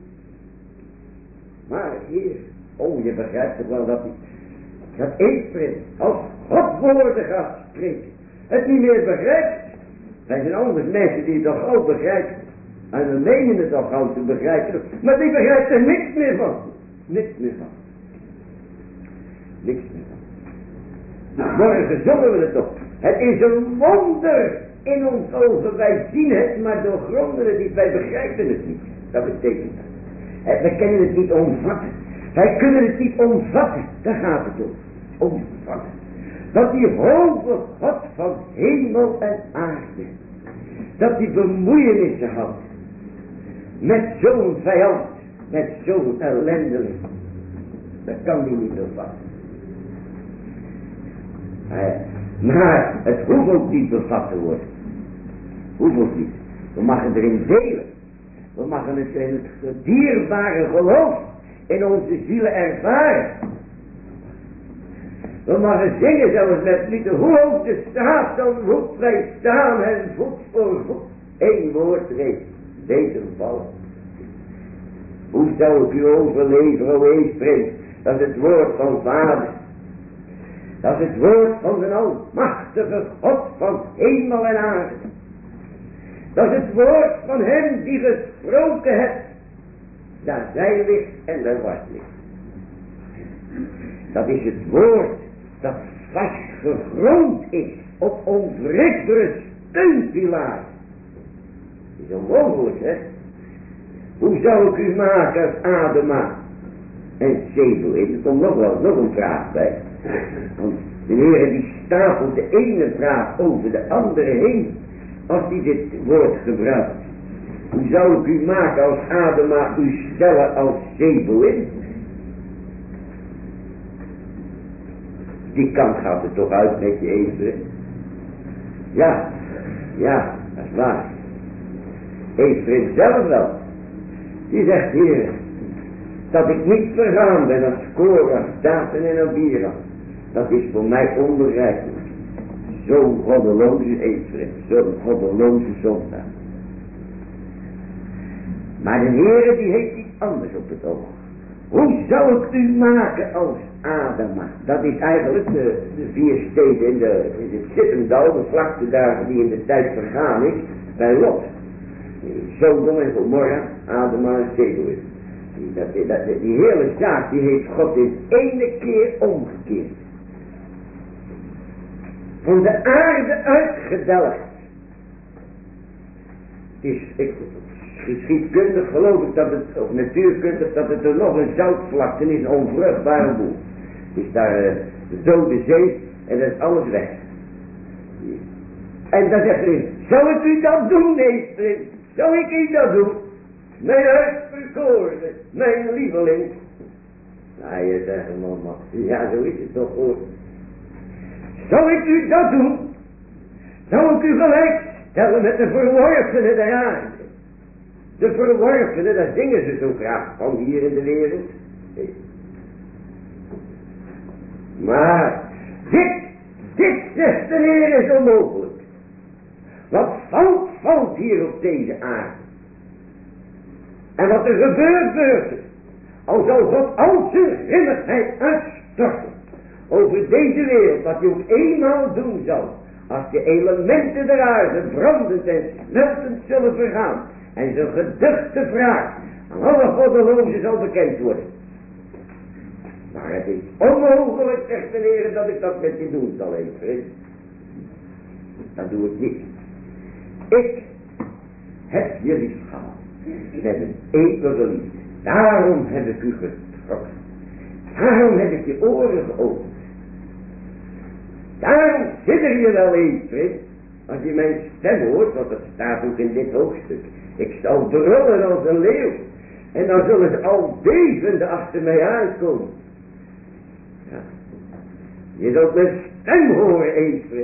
Speaker 1: Maar Heer, oh, je begrijpt toch wel dat ik, dat Ephraim als God woorden gaat spreken, het niet meer begrijpt. Er zijn anders mensen die het toch al begrijpen. En we menen het toch al te begrijpen. Maar die begrijpt er niks meer van. Niks meer van. Niks meer van. Morgen zullen we het toch. Het is een wonder in ons ogen. Wij zien het, maar doorgronden het niet. Wij begrijpen het niet. Dat betekent dat. Wij kunnen het niet omvatten. Wij kunnen het niet omvatten. Daar gaat het om. Omvatten. Dat die hoge God van hemel en aarde, dat die bemoeienissen had met zo'n vijand, met zo'n ellendeling. Dat kan die niet bevatten. Maar het hoeft ook niet bevat te worden. Hoeft ook niet. We mogen erin delen. We mogen het in het dierbare geloof in onze zielen ervaren. We mogen zingen zelfs met lieden. Hoe hoog de staat, dan moet wij staan en voet voor voet. Eén woord reeds. Deze vallen. Hoe zou ik u overleveren, o Ephraim? Dat is het woord van Vader. Dat is het woord van de almachtige God van hemel en aarde. Dat is het woord van hem die gesproken heeft. Daar zij ligt en daar was ligt. Dat is het woord dat vast gegrond is op onwrikbare steunpilaren. Dat is onmogelijk, hè? Hoe zou ik u maken als Adema en Zebel? Er komt nog wel nog een vraag bij. Want de Heer die stapelt de ene vraag over de andere heen als hij dit woord gebruikt. Hoe zou ik u maken als Adema, u stellen als Zebel in? Die kant gaat er toch uit met je Efrem. Ja, ja, dat is waar. Efrem zelf wel. Die zegt, Heer, dat ik niet vergaan ben als Korach, Dathan en Abiram. Dat is voor mij onbegrijpelijk. Zo'n goddeloze Efrem, zo'n goddeloze zondaar. Maar de Heere die heeft iets anders op het oog. Hoe zou ik u maken als Adama? Dat is eigenlijk de, de vier steden in, de, in het Zippendal, de vlakte daar die in de tijd vergaan is, bij Lot. Sodom en Gomorra, Adama en Sodom. Die, dat, dat, die hele zaak die heeft God in ene keer omgekeerd. Van de aarde uitgedelgd. Het is, ik, geschiedkundig geloof ik dat het, of natuurkundig, dat het er nog een zoutvlakte is, een onvruchtbare boel. Het is daar uh, de dode zee en dat is alles weg. En dan zegt hij, zou ik u dat doen, meester? Zou ik u dat doen? Mijn uitverkoren, mijn lieveling. Nou, je zegt, mama, ja, zo is het toch hoor. Zou ik u dat doen? Zou ik u gelijk stellen met de verworpenen der aarde? De verworpenen, daar zingen ze zo graag van hier in de wereld. Maar dit, dit zegt de Heer is onmogelijk. Wat valt, valt hier op deze aarde. En wat er gebeurt, gebeurt er. Al zou God al zijn grimmigheid uitstorten over deze wereld, wat hij ook eenmaal doen zal, als de elementen der aarde brandend en smeltend zullen vergaan, en zijn geduchte vraag aan alle goddelozen zal bekend worden. Maar het is onmogelijk, zegt de Heer, dat ik dat met je doen zal, even. Dat doe ik niet. Ik heb je lief gehad. Met een eeuwige liefde. Daarom heb ik u getrokken. Daarom heb ik je oren geopend. Daarom sidder je wel even, als je mijn stem hoort, want dat staat ook in dit hoofdstuk. Ik zal brullen als een leeuw. En dan zullen ze al bevende achter mij aankomen. Ja. Je zult mijn stem horen even.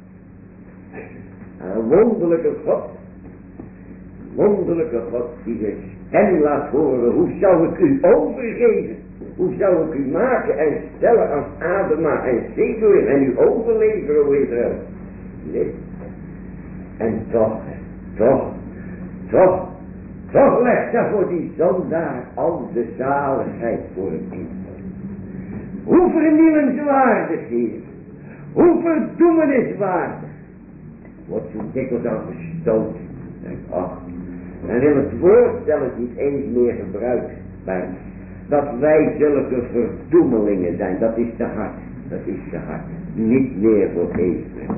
Speaker 1: Een wonderlijke God. Wonderlijke God die zijn stem laat horen. Hoe zou ik u overgeven? Hoe zou ik u maken en stellen als Adama en Zebulun en u overleveren, o Israël? Nee. En toch, toch, toch, toch legt hij voor die zondaar al de zaligheid voor het kind. Hoe vernielenswaardig, Heer. Hoe verdoemeniswaardig. Wordt zo dikwijls al gestoten. Denk, ach, en wil het woord zelfs niet eens meer gebruikt. Maar dat wij zulke verdoemelingen zijn, dat is te hard. Dat is te hard. Niet meer voor even.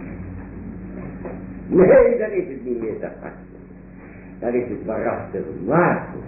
Speaker 1: Nee, dat is het niet meer te hard. Dat is het waarachtig waarvoor.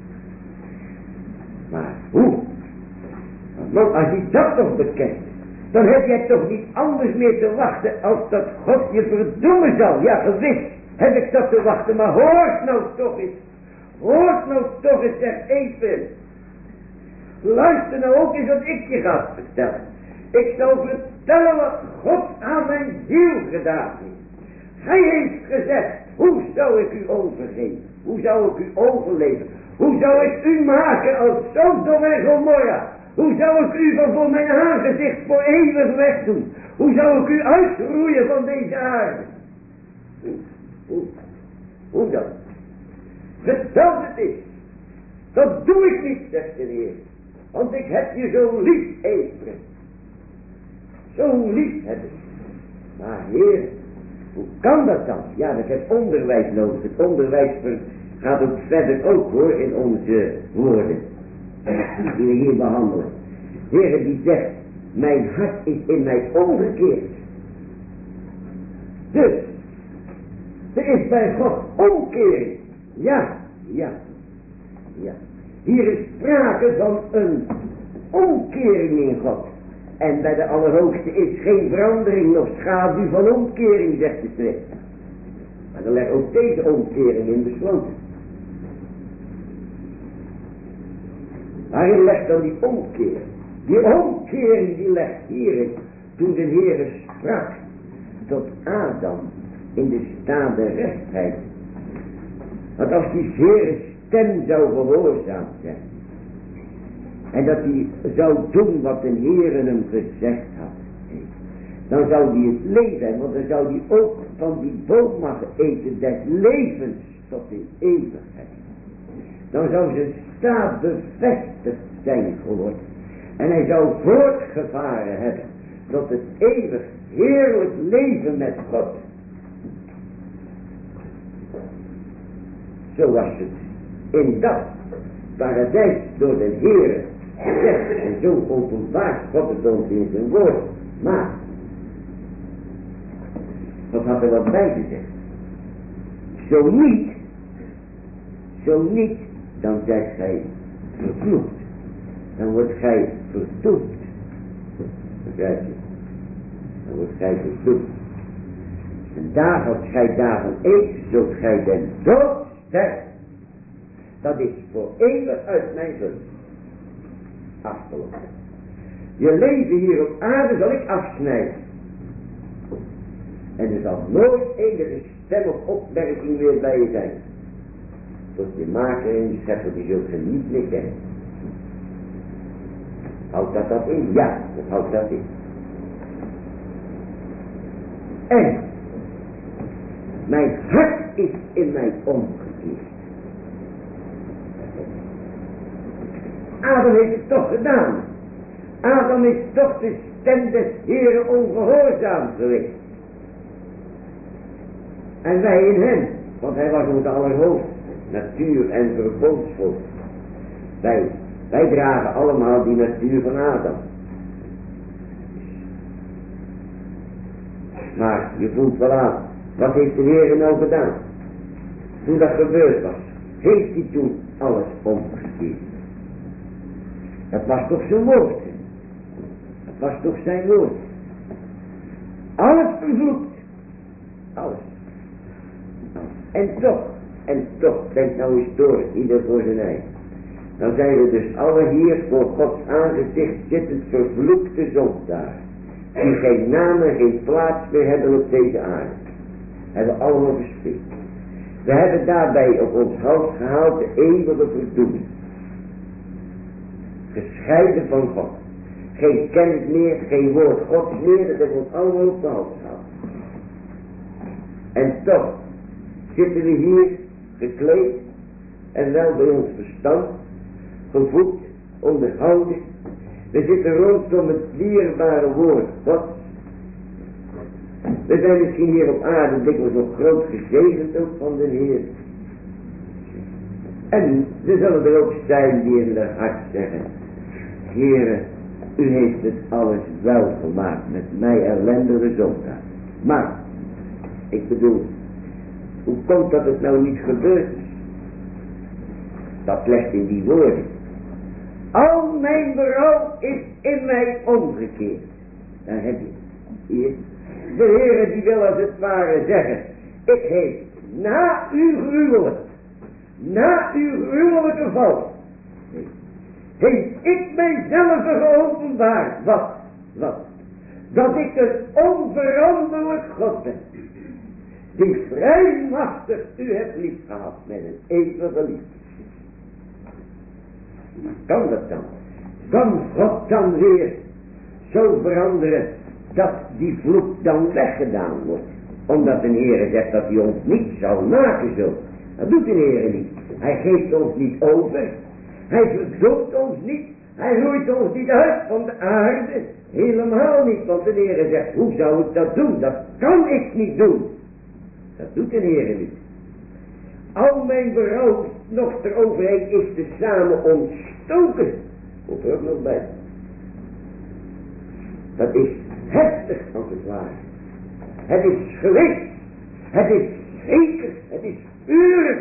Speaker 1: Maar hoe? Want als je dat toch bekent, dan heb je toch niet anders meer te wachten als dat God je verdoemen zal. Ja, gewis heb ik dat te wachten, maar hoort nou toch eens. Hoort nou toch eens, zegt even. Luister nou ook eens wat ik je ga vertellen. Ik zal vertellen wat God aan mijn ziel gedaan heeft. Hij heeft gezegd, hoe zou ik u overgeven? Hoe zou ik u overleven? Hoe zou ik u maken als Sodom en Gomorra? Hoe zou ik u van voor mijn aangezicht voor eeuwig wegdoen? Hoe zou ik u uitroeien van deze aarde? Hoe? Hoe? Hoe dan? Vertel het eens. Dat doe ik niet, zegt de Heer. Want ik heb je zo lief, Efrem. Zo lief heb ik. Maar Heer, hoe kan dat dan? Ja, dat heeft onderwijs nodig. Het onderwijs gaat ook verder ook hoor in onze woorden. Die we hier behandelen. Heer die zegt, mijn hart is in mij omgekeerd. Dus, er is bij God omkering. Ja, ja, ja. Hier is sprake van een omkering in God. En bij de Allerhoogste is geen verandering of schaduw van omkering, zegt de schrift. Maar dan ligt ook deze omkering in besloten. Waarin legt dan die omkering? Die omkering die legt hierin, toen de Heere sprak tot Adam in de staande rechtheid. Want als die Heere stem zou gehoorzaam zijn, en dat hij zou doen wat de Heere hem gezegd had, dan zou hij het leven hebben, want dan zou hij ook van die boom mogen eten des levens tot in eeuwigheid. Dan zou zijn staat bevestigd zijn geworden. En hij zou voortgevaren hebben tot het eeuwig heerlijk leven met God. Zo was het in dat paradijs door de Heere gezegd. En zo openbaart God het ons in zijn woord. Maar God had er wat bij gezegd. Zo niet, zo niet, dan zijt gij vervloekt. Dan wordt gij verdoemd. Begrijp je? Dan wordt gij verdoemd. En daar als gij daarvan eet, zult gij den dood sterven. Dat is voor eeuwig uit mijn gunst afgelopen. Je leven hier op aarde zal ik afsnijden. En er zal nooit enige stem of opmerking meer bij je zijn. Tot je maker en je schepper, die zult je niet meer kennen. Houdt dat dat in? Ja, dat houdt dat in. En mijn hart is in mij omgekeerd. Adam heeft het toch gedaan. Adam is toch de stem des Heeren ongehoorzaam geweest. En wij in hem, want hij was ons allerhoogst, natuur en verbondsvol. Wij, wij dragen allemaal die natuur van Adam. Maar je voelt wel aan, wat heeft de Heer nou gedaan? Toen dat gebeurd was, heeft hij toen alles omgekeerd. Dat was toch zijn woord. Dat was toch zijn woord. Alles vervloekt. Alles. En toch, en toch, denk nou eens door, ieder voor zijn eigen. Dan zijn we dus alle hier voor Gods aangezicht zittend vervloekte zondaren. Die geen naam en geen plaats meer hebben op deze aarde. Hebben allemaal verspild. We hebben daarbij op ons hals gehaald de eeuwige verdoeming. Gescheiden van God. Geen kennis meer, geen woord Gods meer, dat hebben we ons allemaal op de hals gehaald. En toch zitten we hier gekleed en wel bij ons verstand, gevoed, onderhouden. We zitten rondom het dierbare woord God. We zijn misschien hier op aarde dikwijls nog groot gezegend ook van de Heer. En er zullen er ook zijn die in hun hart zeggen: Heere, u heeft het alles wel gemaakt met mij ellendige zondaar. Maar, ik bedoel, hoe komt dat het nou niet gebeurd is? Dat ligt in die woorden. Al mijn berouw is in mij omgekeerd. Daar heb je het. Hier. De Heere die wil als het ware zeggen: ik heeft na uw gruwelijk, na uw gruwelijke val, heeft ik mijzelf geopenbaard. Wat? Wat? Dat ik een onveranderlijk God ben. Die vrijmachtig u hebt lief gehad met een eeuwige liefde. Maar kan dat dan? Kan God dan weer zo veranderen dat die vloek dan weggedaan wordt? Omdat de Heere zegt dat hij ons niet zal maken zo. Dat doet de Heere niet. Hij geeft ons niet over. Hij verdoemt ons niet. Hij roeit ons niet uit van de aarde. Helemaal niet. Want de Heere zegt: hoe zou ik dat doen? Dat kan ik niet doen. Dat doet de Heere niet. Al mijn berouw nog eroverheen is te samen ontstoken. Komt er ook nog bij. Dat is heftig als het ware. Het is gewicht. Het is zeker. Het is puur.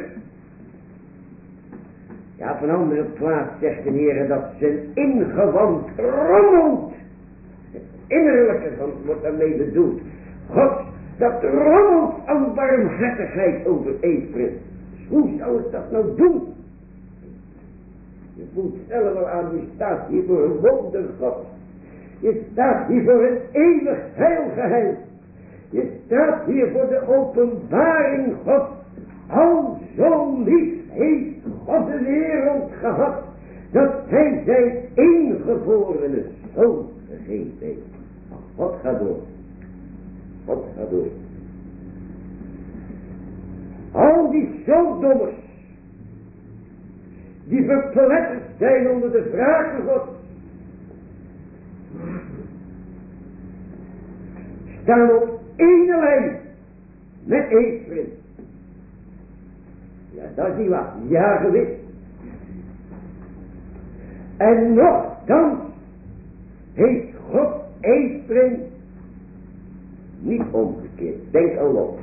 Speaker 1: Ja, van andere plaats zegt de Heer dat zijn ingewand rommelt. Het innerlijke van wordt daarmee bedoeld. God, dat rommelt aan barmhartigheid over Ephraim. Hoe zou ik dat nou doen? Je voelt zelf wel aan, je staat hier voor een wondergod. Je staat hier voor een eeuwig heilgeheim. Je staat hier voor de openbaring God. Al zo lief heeft God de wereld gehad, dat hij zijn ingeborene zoon gegeven heeft. God gaat door. God gaat door. Al die zodommers, die verpletterd zijn onder de wraak van God, staan op één lijn met Ephraim. Ja, dat is niet waar. Ja, gewis. En nochtans heeft God Ephraim niet omgekeerd. Denk aan Lot.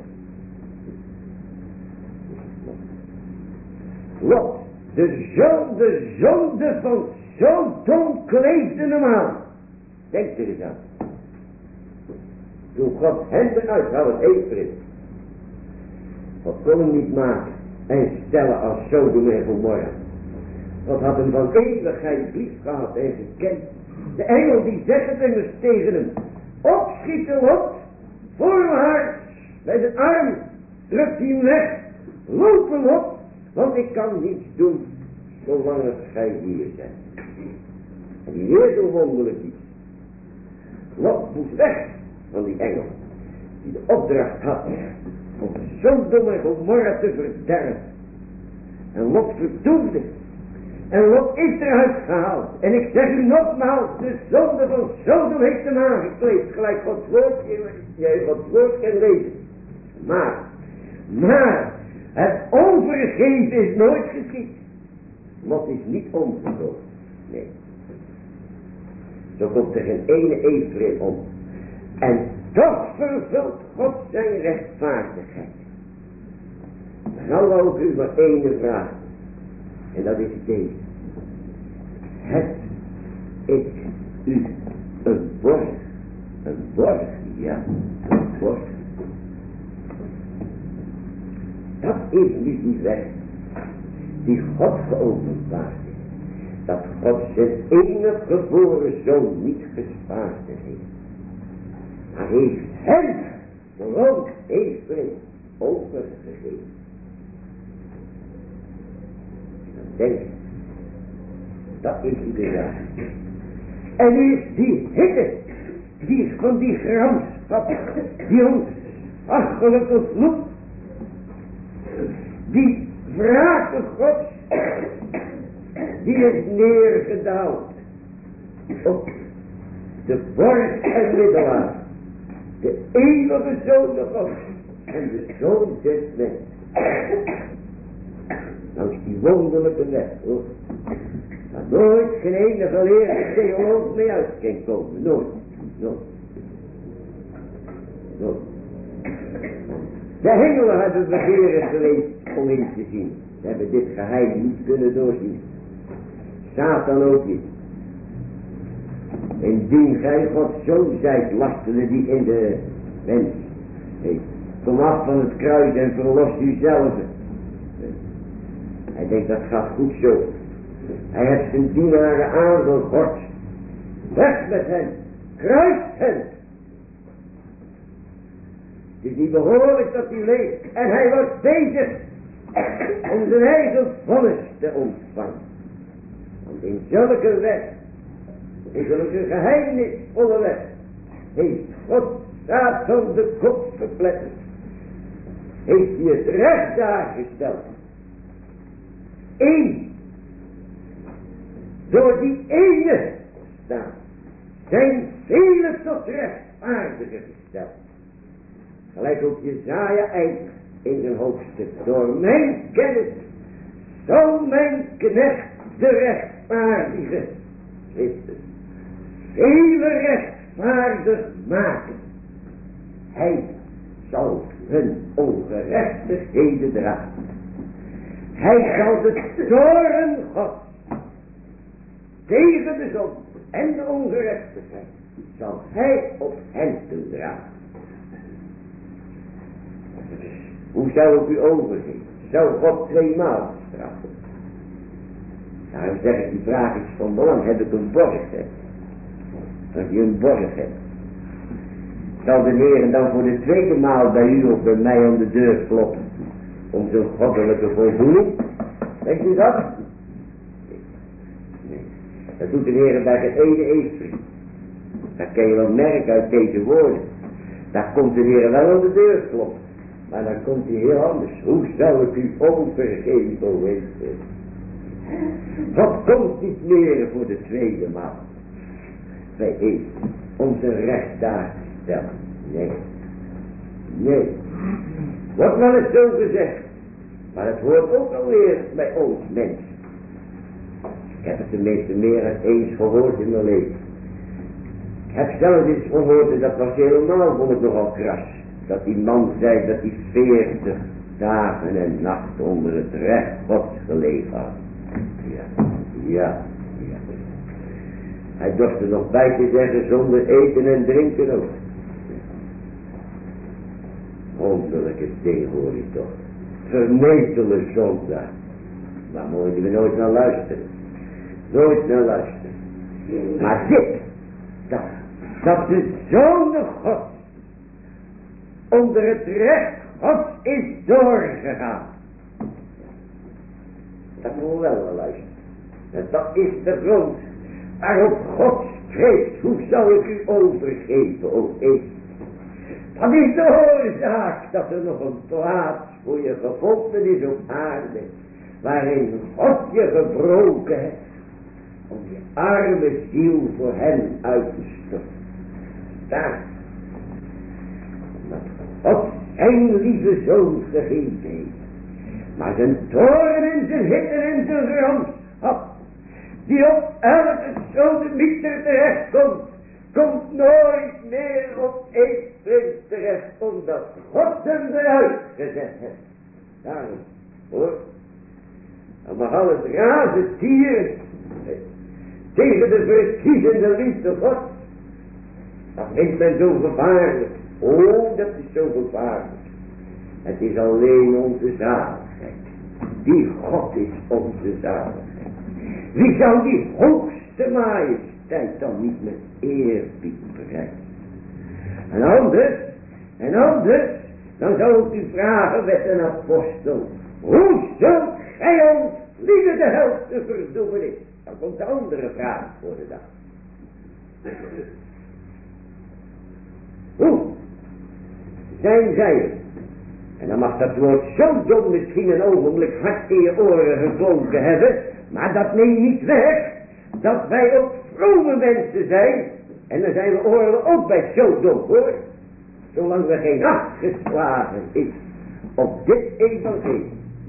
Speaker 1: Lot, de zoon, de zonde van Sodom kleefde hem aan. Denk er eens aan. Toen God hem eruit haalde, Ephraim. God kon hem niet maken en stellen als Sodom en Gomorra. God had hem van eeuwigheid lief gehad en gekend. De engel die zegt het immers tegen hem. Opschieten Lot, voor haar, bij zijn arm, drukt hij hem weg. Lopen Lot, want ik kan niets doen, zolang gij hier bent. En die weer zo wonderlijk iets. Lot moest weg van die engel, die de opdracht had om Sodom en Gomorra te verderven. En Lot vertoefde. En Lot is eruit gehaald. En ik zeg u nogmaals, de zonde van Sodom heeft hem aangekleed. Gelijk Gods woord, jij Gods woord kan lezen. Maar, maar, het overgeven is nooit geschied. Lot is niet omgekomen. Nee. Zo komt er geen ene Ephraim om. En toch vervult God zijn rechtvaardigheid. Dan wou ik u maar één vraag. En dat is deze. Heb ik u een borg, een borg, ja, een borg. Dat is nu die weg die God geopenbaard heeft. Dat God zijn enige geboren zoon niet gespaard heeft. Maar heeft hem, gewoon Ephraim, overgegeven. Denk, dat is de zaak. En nu is die hitte, die van die gramschap, die ons achterlijke vloed, die wrake God, die is neergedaald op de borg en middelaar, de eeuwige zoon van God en de zoon des mensen. Langs die wonderlijke weg, hoor. Waar nooit geen enige leer theoloog mee uit kan komen. Nooit. Nooit. Nooit. De hengelen hebben begeren geweest om in te zien. Ze hebben dit geheim niet kunnen doorzien. Satan ook niet. Indien gij Gods zoon zijt, lastende die in de mens. Hey, kom af van het kruis en verlos u zelf. Hij denkt dat gaat goed zo. Hij heeft zijn dienaren aangegord. Weg met hen. Kruist hen. Het is niet behoorlijk dat hij leeft. En hij wordt bezig om zijn eigen vonnis te ontvangen. Want in zulke weg, in zulke geheimnisvolle weg, heeft God Satan de kop verpletterd. Heeft hij het recht daargesteld. Eén. Door die ene staan zijn vele tot rechtvaardigen gesteld. Gelijk ook Jesaja eindigt in zijn hoofdstuk. Door mijn kennis zal mijn knecht de rechtvaardige Christus vele rechtvaardig maken. Hij zal hun ongerechtigheden dragen. Hij zal de toorn God tegen de zon en de ongerechtigheid zal hij op hen toe dragen. Hoe zou ik u overgeven? Zou God tweemaal straffen? Daarom zeg ik, die vraag is van belang. Heb ik een borg, hè? Als je een borg hebt. Zal de Heer dan voor de tweede maal bij u of bij mij aan de deur kloppen. Om zo'n goddelijke voldoening. Denkt u dat? Nee. Dat doet de Heer bij het ene evenvriend. Dat kan je wel merken uit deze woorden. Daar komt de Heer wel aan de deur kloppen. Maar dan komt hij heel anders. Hoe zou ik u overgeven, o Heer? Wat komt niet meer voor de tweede maal? Wij eten om zijn recht daar te stellen. Nee. Nee. Wordt wel eens zo gezegd. Maar het hoort ook alweer bij ons mensen. Ik heb het tenminste meer dan eens gehoord in mijn leven. Ik heb zelf eens gehoord en dat was helemaal, vond ik nogal kras. Dat die man zei dat hij veertig dagen en nachten onder het recht Gods gelegen had. Ja, ja, ja. Hij dorst er nog bij te zeggen zonder eten en drinken ook. Wonderlijke ding hoor je toch. Vermetele zondaar. Daar moeten we nooit naar luisteren. Nooit naar luisteren. Maar dit, dat, dat de Zoon God onder het recht God is doorgegaan. Dat moet wel wel luisteren. En dat is de grond waarop God spreekt. Hoe zou ik u overgeven, o ik? Dat is de oorzaak dat er nog een plaats voor je gevonden is op aarde. Waarin God je gebroken heeft. Om je arme ziel voor hem uit te storten. Daar. Omdat God zijn lieve zoon gegeven heeft. Maar zijn toorn en zijn hitte en zijn gramschap. Die op elke sodemieter terecht komt. Komt nooit meer op één prins terecht. Omdat God hem eruit gezet heeft. Daarom. Hoor. Dan mag al het razen tieren. Tegen de verkiezende liefde God. Dat vindt men zo gevaarlijk. Oh, dat is zo gevaarlijk. Het is alleen onze zaligheid. Die God is onze zaligheid. Wie zou die hoogste majesteit dan niet met eerbied bereiken? En anders, en anders, dan zou ik u vragen met een apostel. Hoe zult gij ons lieve de helft te verdoemenis? Dan komt de andere vraag voor de dag. Hoe zijn zij er? En dan mag dat woord zo dom misschien een ogenblik hard in je oren geklonken hebben. Maar dat neemt niet weg dat wij ook vrome mensen zijn. En dan zijn we oren ook bij zo dom hoor. Zolang we geen acht geslagen is op dit evangelie.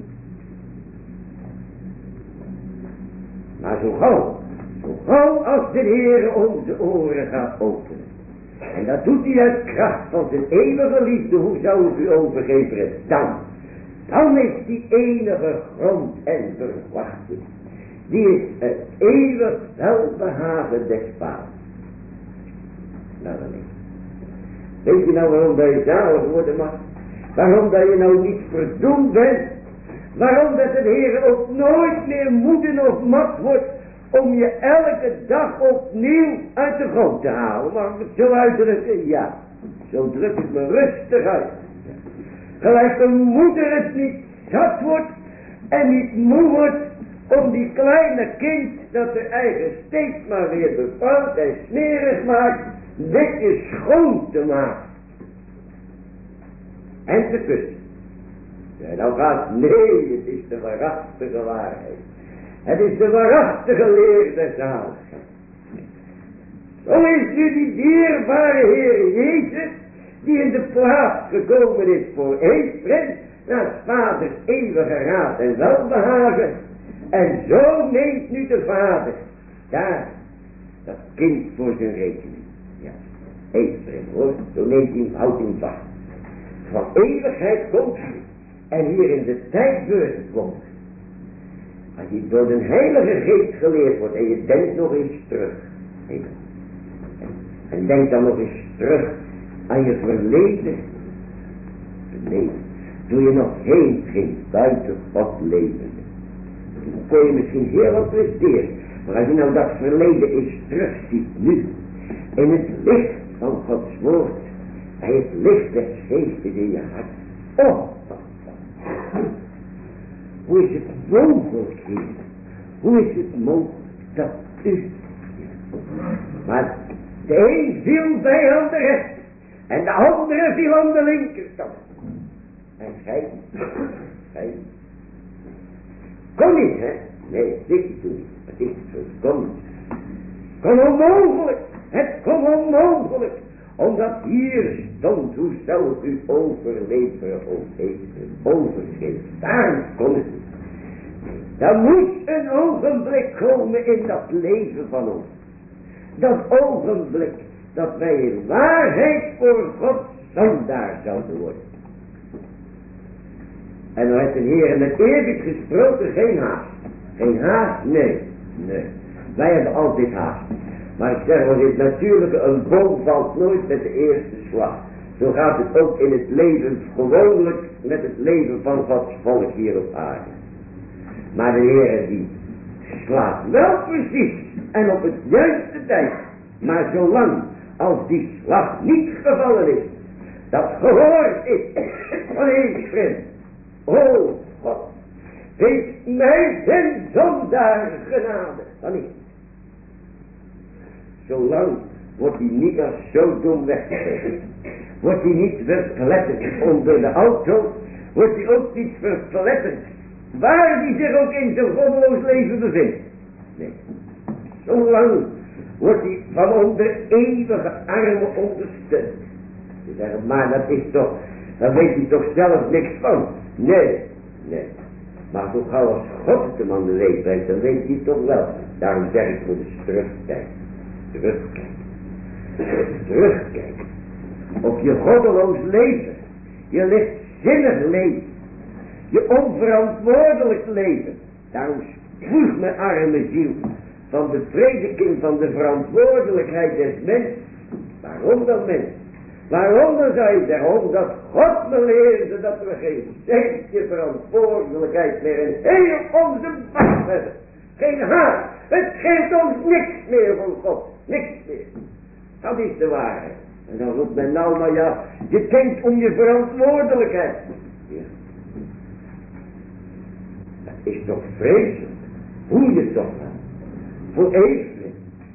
Speaker 1: Maar zo gauw, zo gauw als de Heer onze oren gaat openen. En dat doet hij uit kracht van zijn eeuwige liefde. Hoe zou ik u overgeven dan? Dan is die enige grond en verwachting. Die is het eeuwig welbehagen des Vaders. Nou dan niet. Weet je nou waarom dat je zalig worden mag? Waarom dat je nou niet verdoemd bent? Waarom dat de Heer ook nooit meer moeden of mat wordt om je elke dag opnieuw uit de grond te halen? Mag ik het zo uitdrukken? Ja, zo druk ik me rustig uit. Gelijk een moeder het niet zat wordt en niet moe wordt om die kleine kind dat er eigen steeds maar weer bepaald en smerig maakt, netjes schoon te maken. En te kussen. En dan gaat, nee, het is de waarachtige waarheid. Het is de waarachtige leer der zaligheid. Zo is nu die dierbare Heer Jezus, die in de plaats gekomen is voor Ephraim, naar Vaders eeuwige raad en welbehagen. En zo neemt nu de Vader daar dat kind voor zijn rekening. Ja, Ephraim hoor, zo neemt hij hem, houdt hem vast. Van eeuwigheid komt hij. En hier in de tijdbeurt komt. Als je door de heilige geest geleerd wordt en je denkt nog eens terug. En, en denk dan nog eens terug aan je verleden. Verleden. Toen je nog heen ging buiten God levende. Toen kon je misschien heel wat presteren. Maar als je nou dat verleden eens terugziet nu, in het licht van Gods woord, bij het licht des geestes in je hart. Oh, hoe is het mogelijk, Heer? Hoe is het mogelijk dat u... Maar de een viel bij aan de rechter en de andere viel aan de linkerkant. En gij, gij, kon niet, hè? Nee, dit is niet. Het is zo, kon niet. Kon onmogelijk. Het kon onmogelijk. Omdat hier stond, hoe zou het u overleveren, o Heer, overgeven. Daarom kon het niet. Er moet een ogenblik komen in dat leven van ons. Dat ogenblik dat wij in waarheid voor God zondaar zouden worden. En dan heeft de Heer met eerbied gesproken, geen haast. Geen haast? Nee, nee. Wij hebben altijd haast. Maar ik zeg wel, dit natuurlijke, een boom valt nooit met de eerste slag. Zo gaat het ook in het leven gewoonlijk met het leven van Gods volk hier op aarde. Maar de Heer die slaat wel precies en op het juiste tijd. Maar zolang als die slag niet gevallen is, dat gehoord is van één vriend. O God, geef mij den zondaar genade. Dan niet. Zolang wordt hij niet als zo dom weggegeven. Wordt hij niet verpletterd onder de auto. Wordt hij ook niet verpletterd waar hij zich ook in zijn goddeloos leven bevindt. Nee. Zolang wordt hij van onder eeuwige armen ondersteund. Ze zeggen, maar dat is toch, daar weet hij toch zelf niks van. Nee, nee. Maar zo gauw als God het hem aan de week brengt, dan weet hij toch wel. Daarom zeg ik voor de terugkijk. Terugkijk. Terugkijk. Op je goddeloos leven. Je lichtzinnig leven. Je onverantwoordelijk leven. Daarom spoeg mijn arme ziel van de prediking van de verantwoordelijkheid des mensen. Waarom dan mens? Waarom dan zou je zeggen? Omdat God me leerde dat we geen steentje verantwoordelijkheid meer in heel onze macht hebben. Geen haat. Het geeft ons niks meer van God. Niks meer. Dat is de waarheid. En dan roept men nou, maar ja, je denkt om je verantwoordelijkheid. Ja. Dat is toch vreselijk. Hoe je toch dan. Voor Ephraim.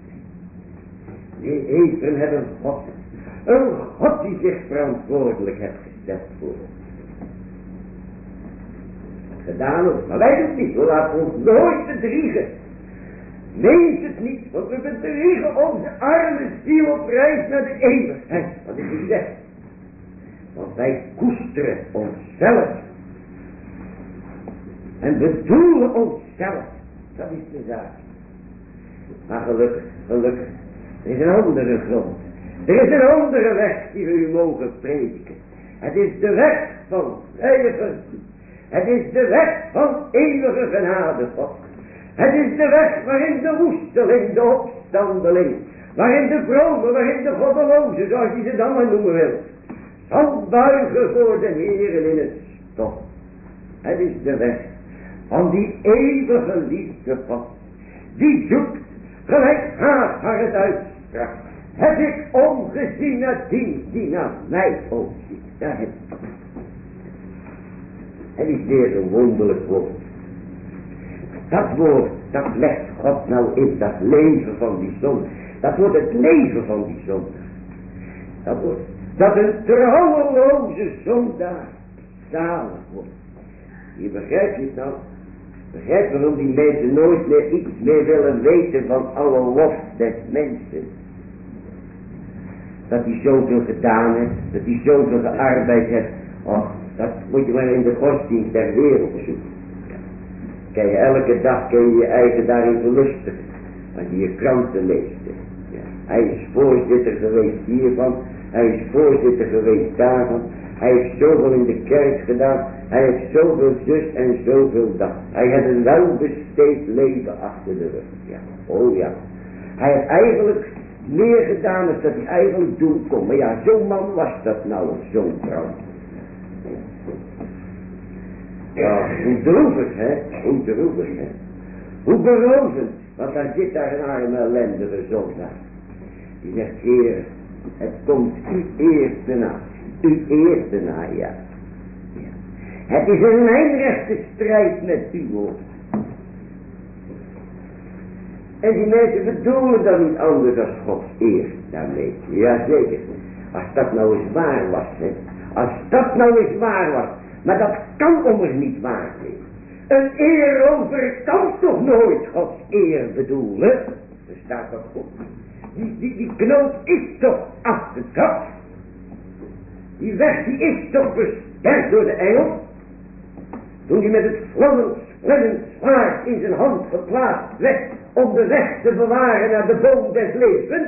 Speaker 1: Die Ephraim hebben God. Een God die zich verantwoordelijk heeft gesteld voor ons. Gedaan ook. Maar wij doen het niet. We laten ons nooit bedriegen. Meent het niet. Want we bedriegen onze arme ziel op reis naar de eeuwigheid. Wat is gezegd. Want wij koesteren onszelf. En bedoelen onszelf. Dat is de zaak. Maar gelukkig, gelukkig. Er is een andere grond. Er is een andere weg die we u mogen prediken. Het is de weg van heilige. Het is de weg van eeuwige genade, God. Het is de weg waarin de woesteling, de opstandeling, waarin de vrome, waarin de goddeloze, zoals je ze dan maar noemen wil, zal buigen voor de Heeren in het stof. Het is de weg van die eeuwige liefde, God, die zoekt, gelijk Hagar het uitsprak. Heb ik omgezien naar die die naar mij omziet. Daar heb ik. Het is weer een wonderlijk woord. Dat woord, dat legt God nou in dat leven van die zonde. Dat wordt het leven van die zonde. Dat wordt, dat een trouweloze zondaar zalig wordt. Je begrijpt het nou? Begrijp waarom die mensen nooit meer iets meer willen weten van alle lof des mensen. Dat hij zoveel gedaan heeft, dat hij zoveel gearbeid heeft. Och, dat moet je maar in de godsdienst der wereld zoeken. Kan je elke dag kun je je eigen daarin verlustigen. Als je je kranten leest. Ja. Hij is voorzitter geweest hiervan. Hij is voorzitter geweest daarvan. Hij heeft zoveel in de kerk gedaan. Hij heeft zoveel zus en zoveel dat. Hij heeft een welbesteed leven achter de rug. Ja. Oh ja. Hij heeft eigenlijk meer gedaan dan dat hij eigenlijk doen kon. Maar ja, zo'n man was dat nou, zo'n vrouw. Ja, hoe droevig, hè? Hoe droevig, hè? Hoe berovend, want daar zit daar een arme ellendige zondaar. Die zegt, Heer, het komt u eerste na. U eerste na, ja. ja. Het is een lijnrechte strijd met uw woord. En die mensen bedoelen dan niet anders dan Gods eer daarmee. Jazeker. Als dat nou eens waar was, hè. Als dat nou eens waar was. Maar dat kan ommers niet waar zijn. Een eerover kan toch nooit Gods eer bedoelen? Er staat toch goed. Die, die, die knoop is toch afgekapt? Die weg die is toch versterkt door de engel? Toen hij met het vlammend, vlammend zwaard in zijn hand geplaatst werd om de weg te bewaren naar de boom des levens?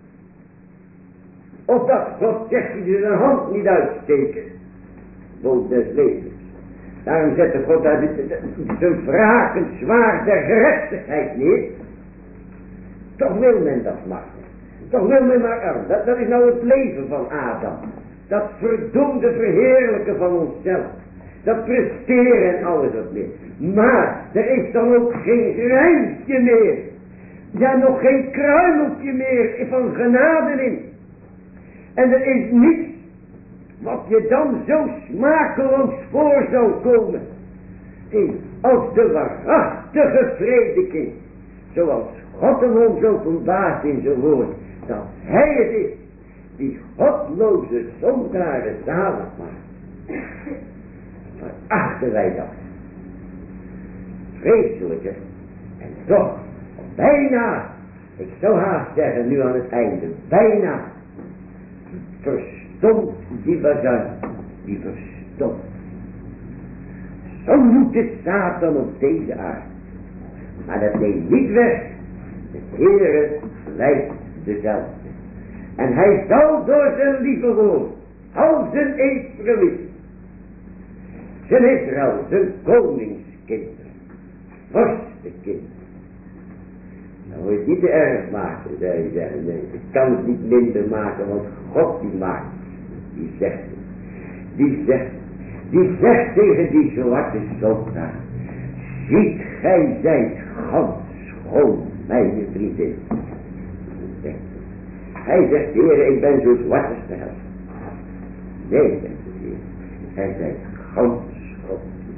Speaker 1: Of dat God zegt hij zijn hand niet uitsteken? Boom des levens. Daarom zette God daar zijn wrakend zwaard der gerechtigheid neer. Toch wil men dat maar. Toch wil men maar aan. Dat, dat is nou het leven van Adam. Dat verdoemde verheerlijken van onszelf. Dat presteren en alles wat meer. Maar er is dan ook geen rijntje meer. Ja, nog geen kruimeltje meer van genade in. En er is niets wat je dan zo smakeloos voor zou komen. Als de waarachtige prediking. Zoals God hem ons openbaart in zijn woord. Dat hij het is die godloze zondaren zalig maakt. Maar achten wij dat. Vreselijke. En toch, bijna, ik zou haast zeggen nu aan het einde, bijna verstond die bazuin, die verstond. Zo moet de Satan op deze aarde. Maar dat neemt niet weg. De Heere blijft dezelfde. En hij zal door zijn lieve woord, al zijn eed verliefd, zijn Israël, zijn koningskinderen, vorstenkinderen. Nou wil je het niet te erg maken, zou je zeggen. Nee, ik kan het niet minder maken, want God die maakt. Die zegt het. Die zegt, die zegt tegen die zwarte zondaar. Ziet gij zijt gans schoon, mijn vriendin. Hij zegt, Heer, ik ben zo zwart als de helft. Nee, zegt de Heer. Hij zegt, gans schoon.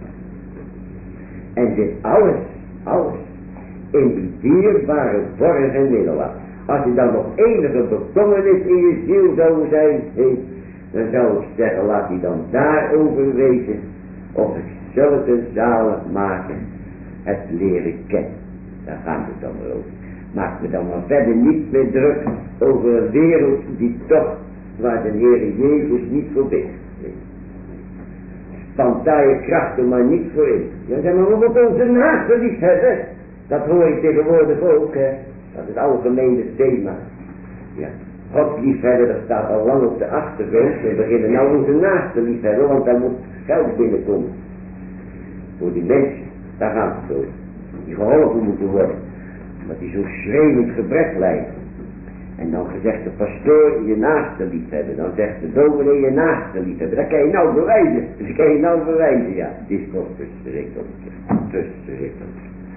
Speaker 1: En dit alles, alles, in die dierbare vorm en middelen. Als je dan nog enige bekommernis in je ziel zou zijn, hey, dan zou ik zeggen, laat die dan daarover wezen, of ik zulke zalig maken, het leren kennen. Daar gaat het dan maar over. Maak me dan maar verder niet meer druk over een wereld die toch, waar de Heer Jezus niet voor bidt. Spant daar je krachten maar niet voor in. Ja, zeg maar, we moeten onze naaste lief hebben. Dat hoor ik tegenwoordig ook, hè. Dat is het algemene thema. Ja, God liefhebben, dat staat al lang op de achtergrond. We beginnen nou onze naaste liefhebben, want daar moet geld binnenkomen. Voor die mensen, daar gaat het over. Die geholpen moeten worden. Maar die zo schreeuwend gebrek lijden. En dan zegt de pastoor je naaste liefhebben. Dan zegt de dominee je naaste liefhebben. Dat kan je nou bewijzen. Dat kan je nou bewijzen, ja. Dit is toch verschrikkelijk. Verschrikkelijk.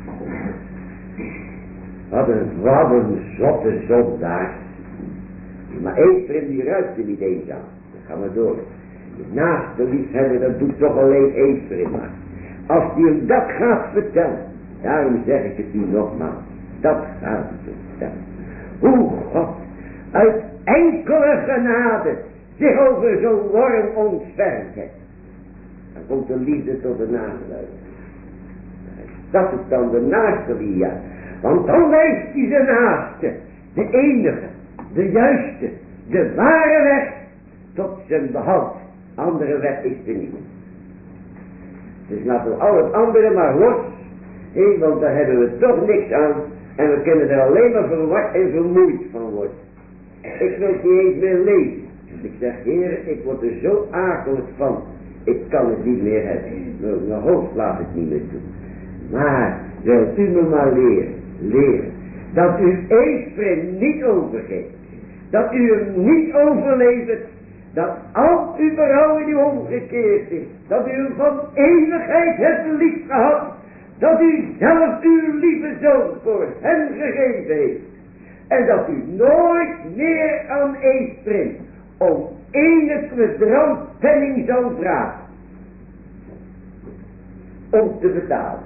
Speaker 1: Wat een, wat een zotte zondaar. Maar Efraim die ruikt er niet eens aan. Dan gaan we door. Je naaste liefhebben, dat doet toch alleen Efraim maar. Als die hem dat gaat vertellen. Daarom zeg ik het u nogmaals. Dat gaat het vertellen. Hoe God uit enkele genade zich over zo'n worm ontfermt heeft. Dan komt de liefde tot de naaste uit. Dat is dan de naaste die ja. Want dan wijst hij zijn naaste, de enige, de juiste, de ware weg tot zijn behoud. Andere weg is er niet. Dus laten we al het andere maar los. Hé, want daar hebben we toch niks aan. En we kunnen er alleen maar verward en vermoeid van worden. Ik wil het niet eens meer lezen. Dus ik zeg, Heer, ik word er zo akelig van. Ik kan het niet meer hebben. Mijn hoofd laat het niet meer toe. Maar wilt u me maar leren, leren. Dat u Efraim niet overgeeft. Dat u hem niet overlevert. Dat al uw berouw in u omgekeerd is. Dat u hem van eeuwigheid hebt lief gehad. Dat u zelf uw lieve de Zoon voor hem gegeven heeft. En dat u nooit meer aan Ephraim om ene kwadrant penning zal vragen. Om te betalen.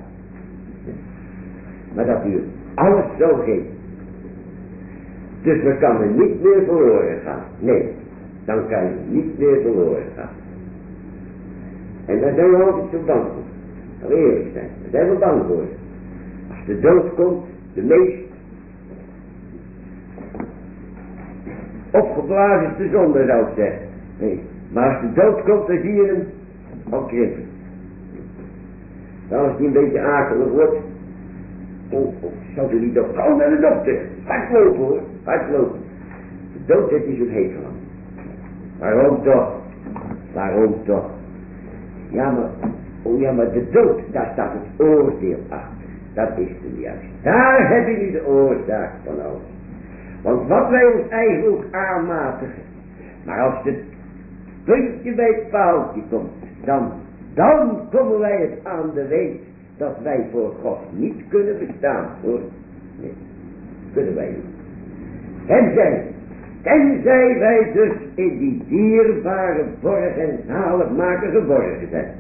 Speaker 1: Maar dat u alles zal geven. Dus we kan er niet meer verloren gaan. Nee, dan kan je niet meer verloren gaan. En daar zijn we altijd zo bang voor. Dat we eerlijk zijn, daar zijn we bang voor. Als de dood komt, de meest opgeblazen zonde zou ik zeggen. Nee, maar als de dood komt, dan zie je hem al krimpen. Dan als hij een beetje akelig wordt, oh, oh, zou hij niet toch gauw naar de dokter. Hardlopen hoor, hardlopen. De dood heeft hij zo'n hekel aan. Waarom toch? Waarom toch? Ja maar, oh ja maar de dood, daar staat het oordeel achter. Dat is het juist. Daar heb je nu de oorzaak van alles. Want wat wij ons eigen ook aanmatigen. Maar als het puntje bij het paaltje komt, dan, dan komen wij het aan de weet dat wij voor God niet kunnen bestaan, hoor. Nee, kunnen wij niet. Tenzij, tenzij wij dus in die dierbare borg en zaligmaker geborgen zijn.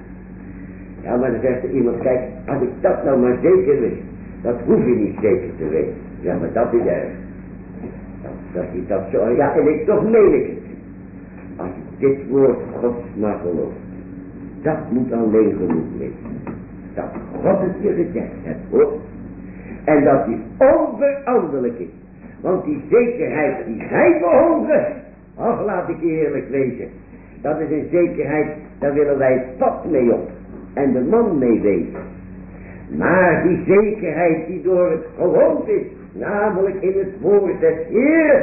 Speaker 1: Ja, maar dan zegt er iemand, kijk, als ik dat nou maar zeker wist, dat hoef je niet zeker te weten. Ja, maar dat is erg. Dat, dat is dat zo, ja, en ik toch meen ik het. Als je dit woord Gods maar gelooft, dat moet alleen genoeg weten. Dat God het je gezegd hebt, hoor. En dat die onveranderlijk is. Want die zekerheid die zij behouden, ach, laat ik je eerlijk wezen. Dat is een zekerheid, daar willen wij het pad mee op. En de man mee weten. Maar die zekerheid die door het geloof is, namelijk in het woord des Heeren,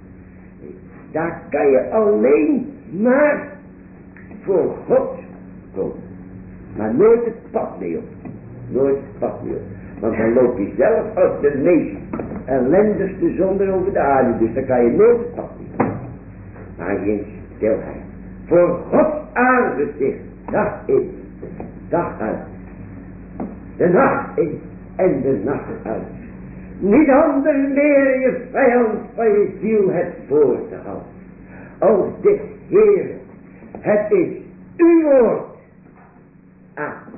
Speaker 1: daar kan je alleen maar voor God komen. Maar nooit het pad mee op. Nooit het pad mee op. Want dan loop je zelf als de meest ellendigste zonde over de aarde. Dus dan kan je nooit het pad mee op. Maar in stilheid. Voor Gods aangezicht. Dag in. Dag uit. De nacht in. En de nacht uit. Niet anders meer je vijand van je ziel hebt voor te houden. Als dit Heer. Het is uw woord. Ah.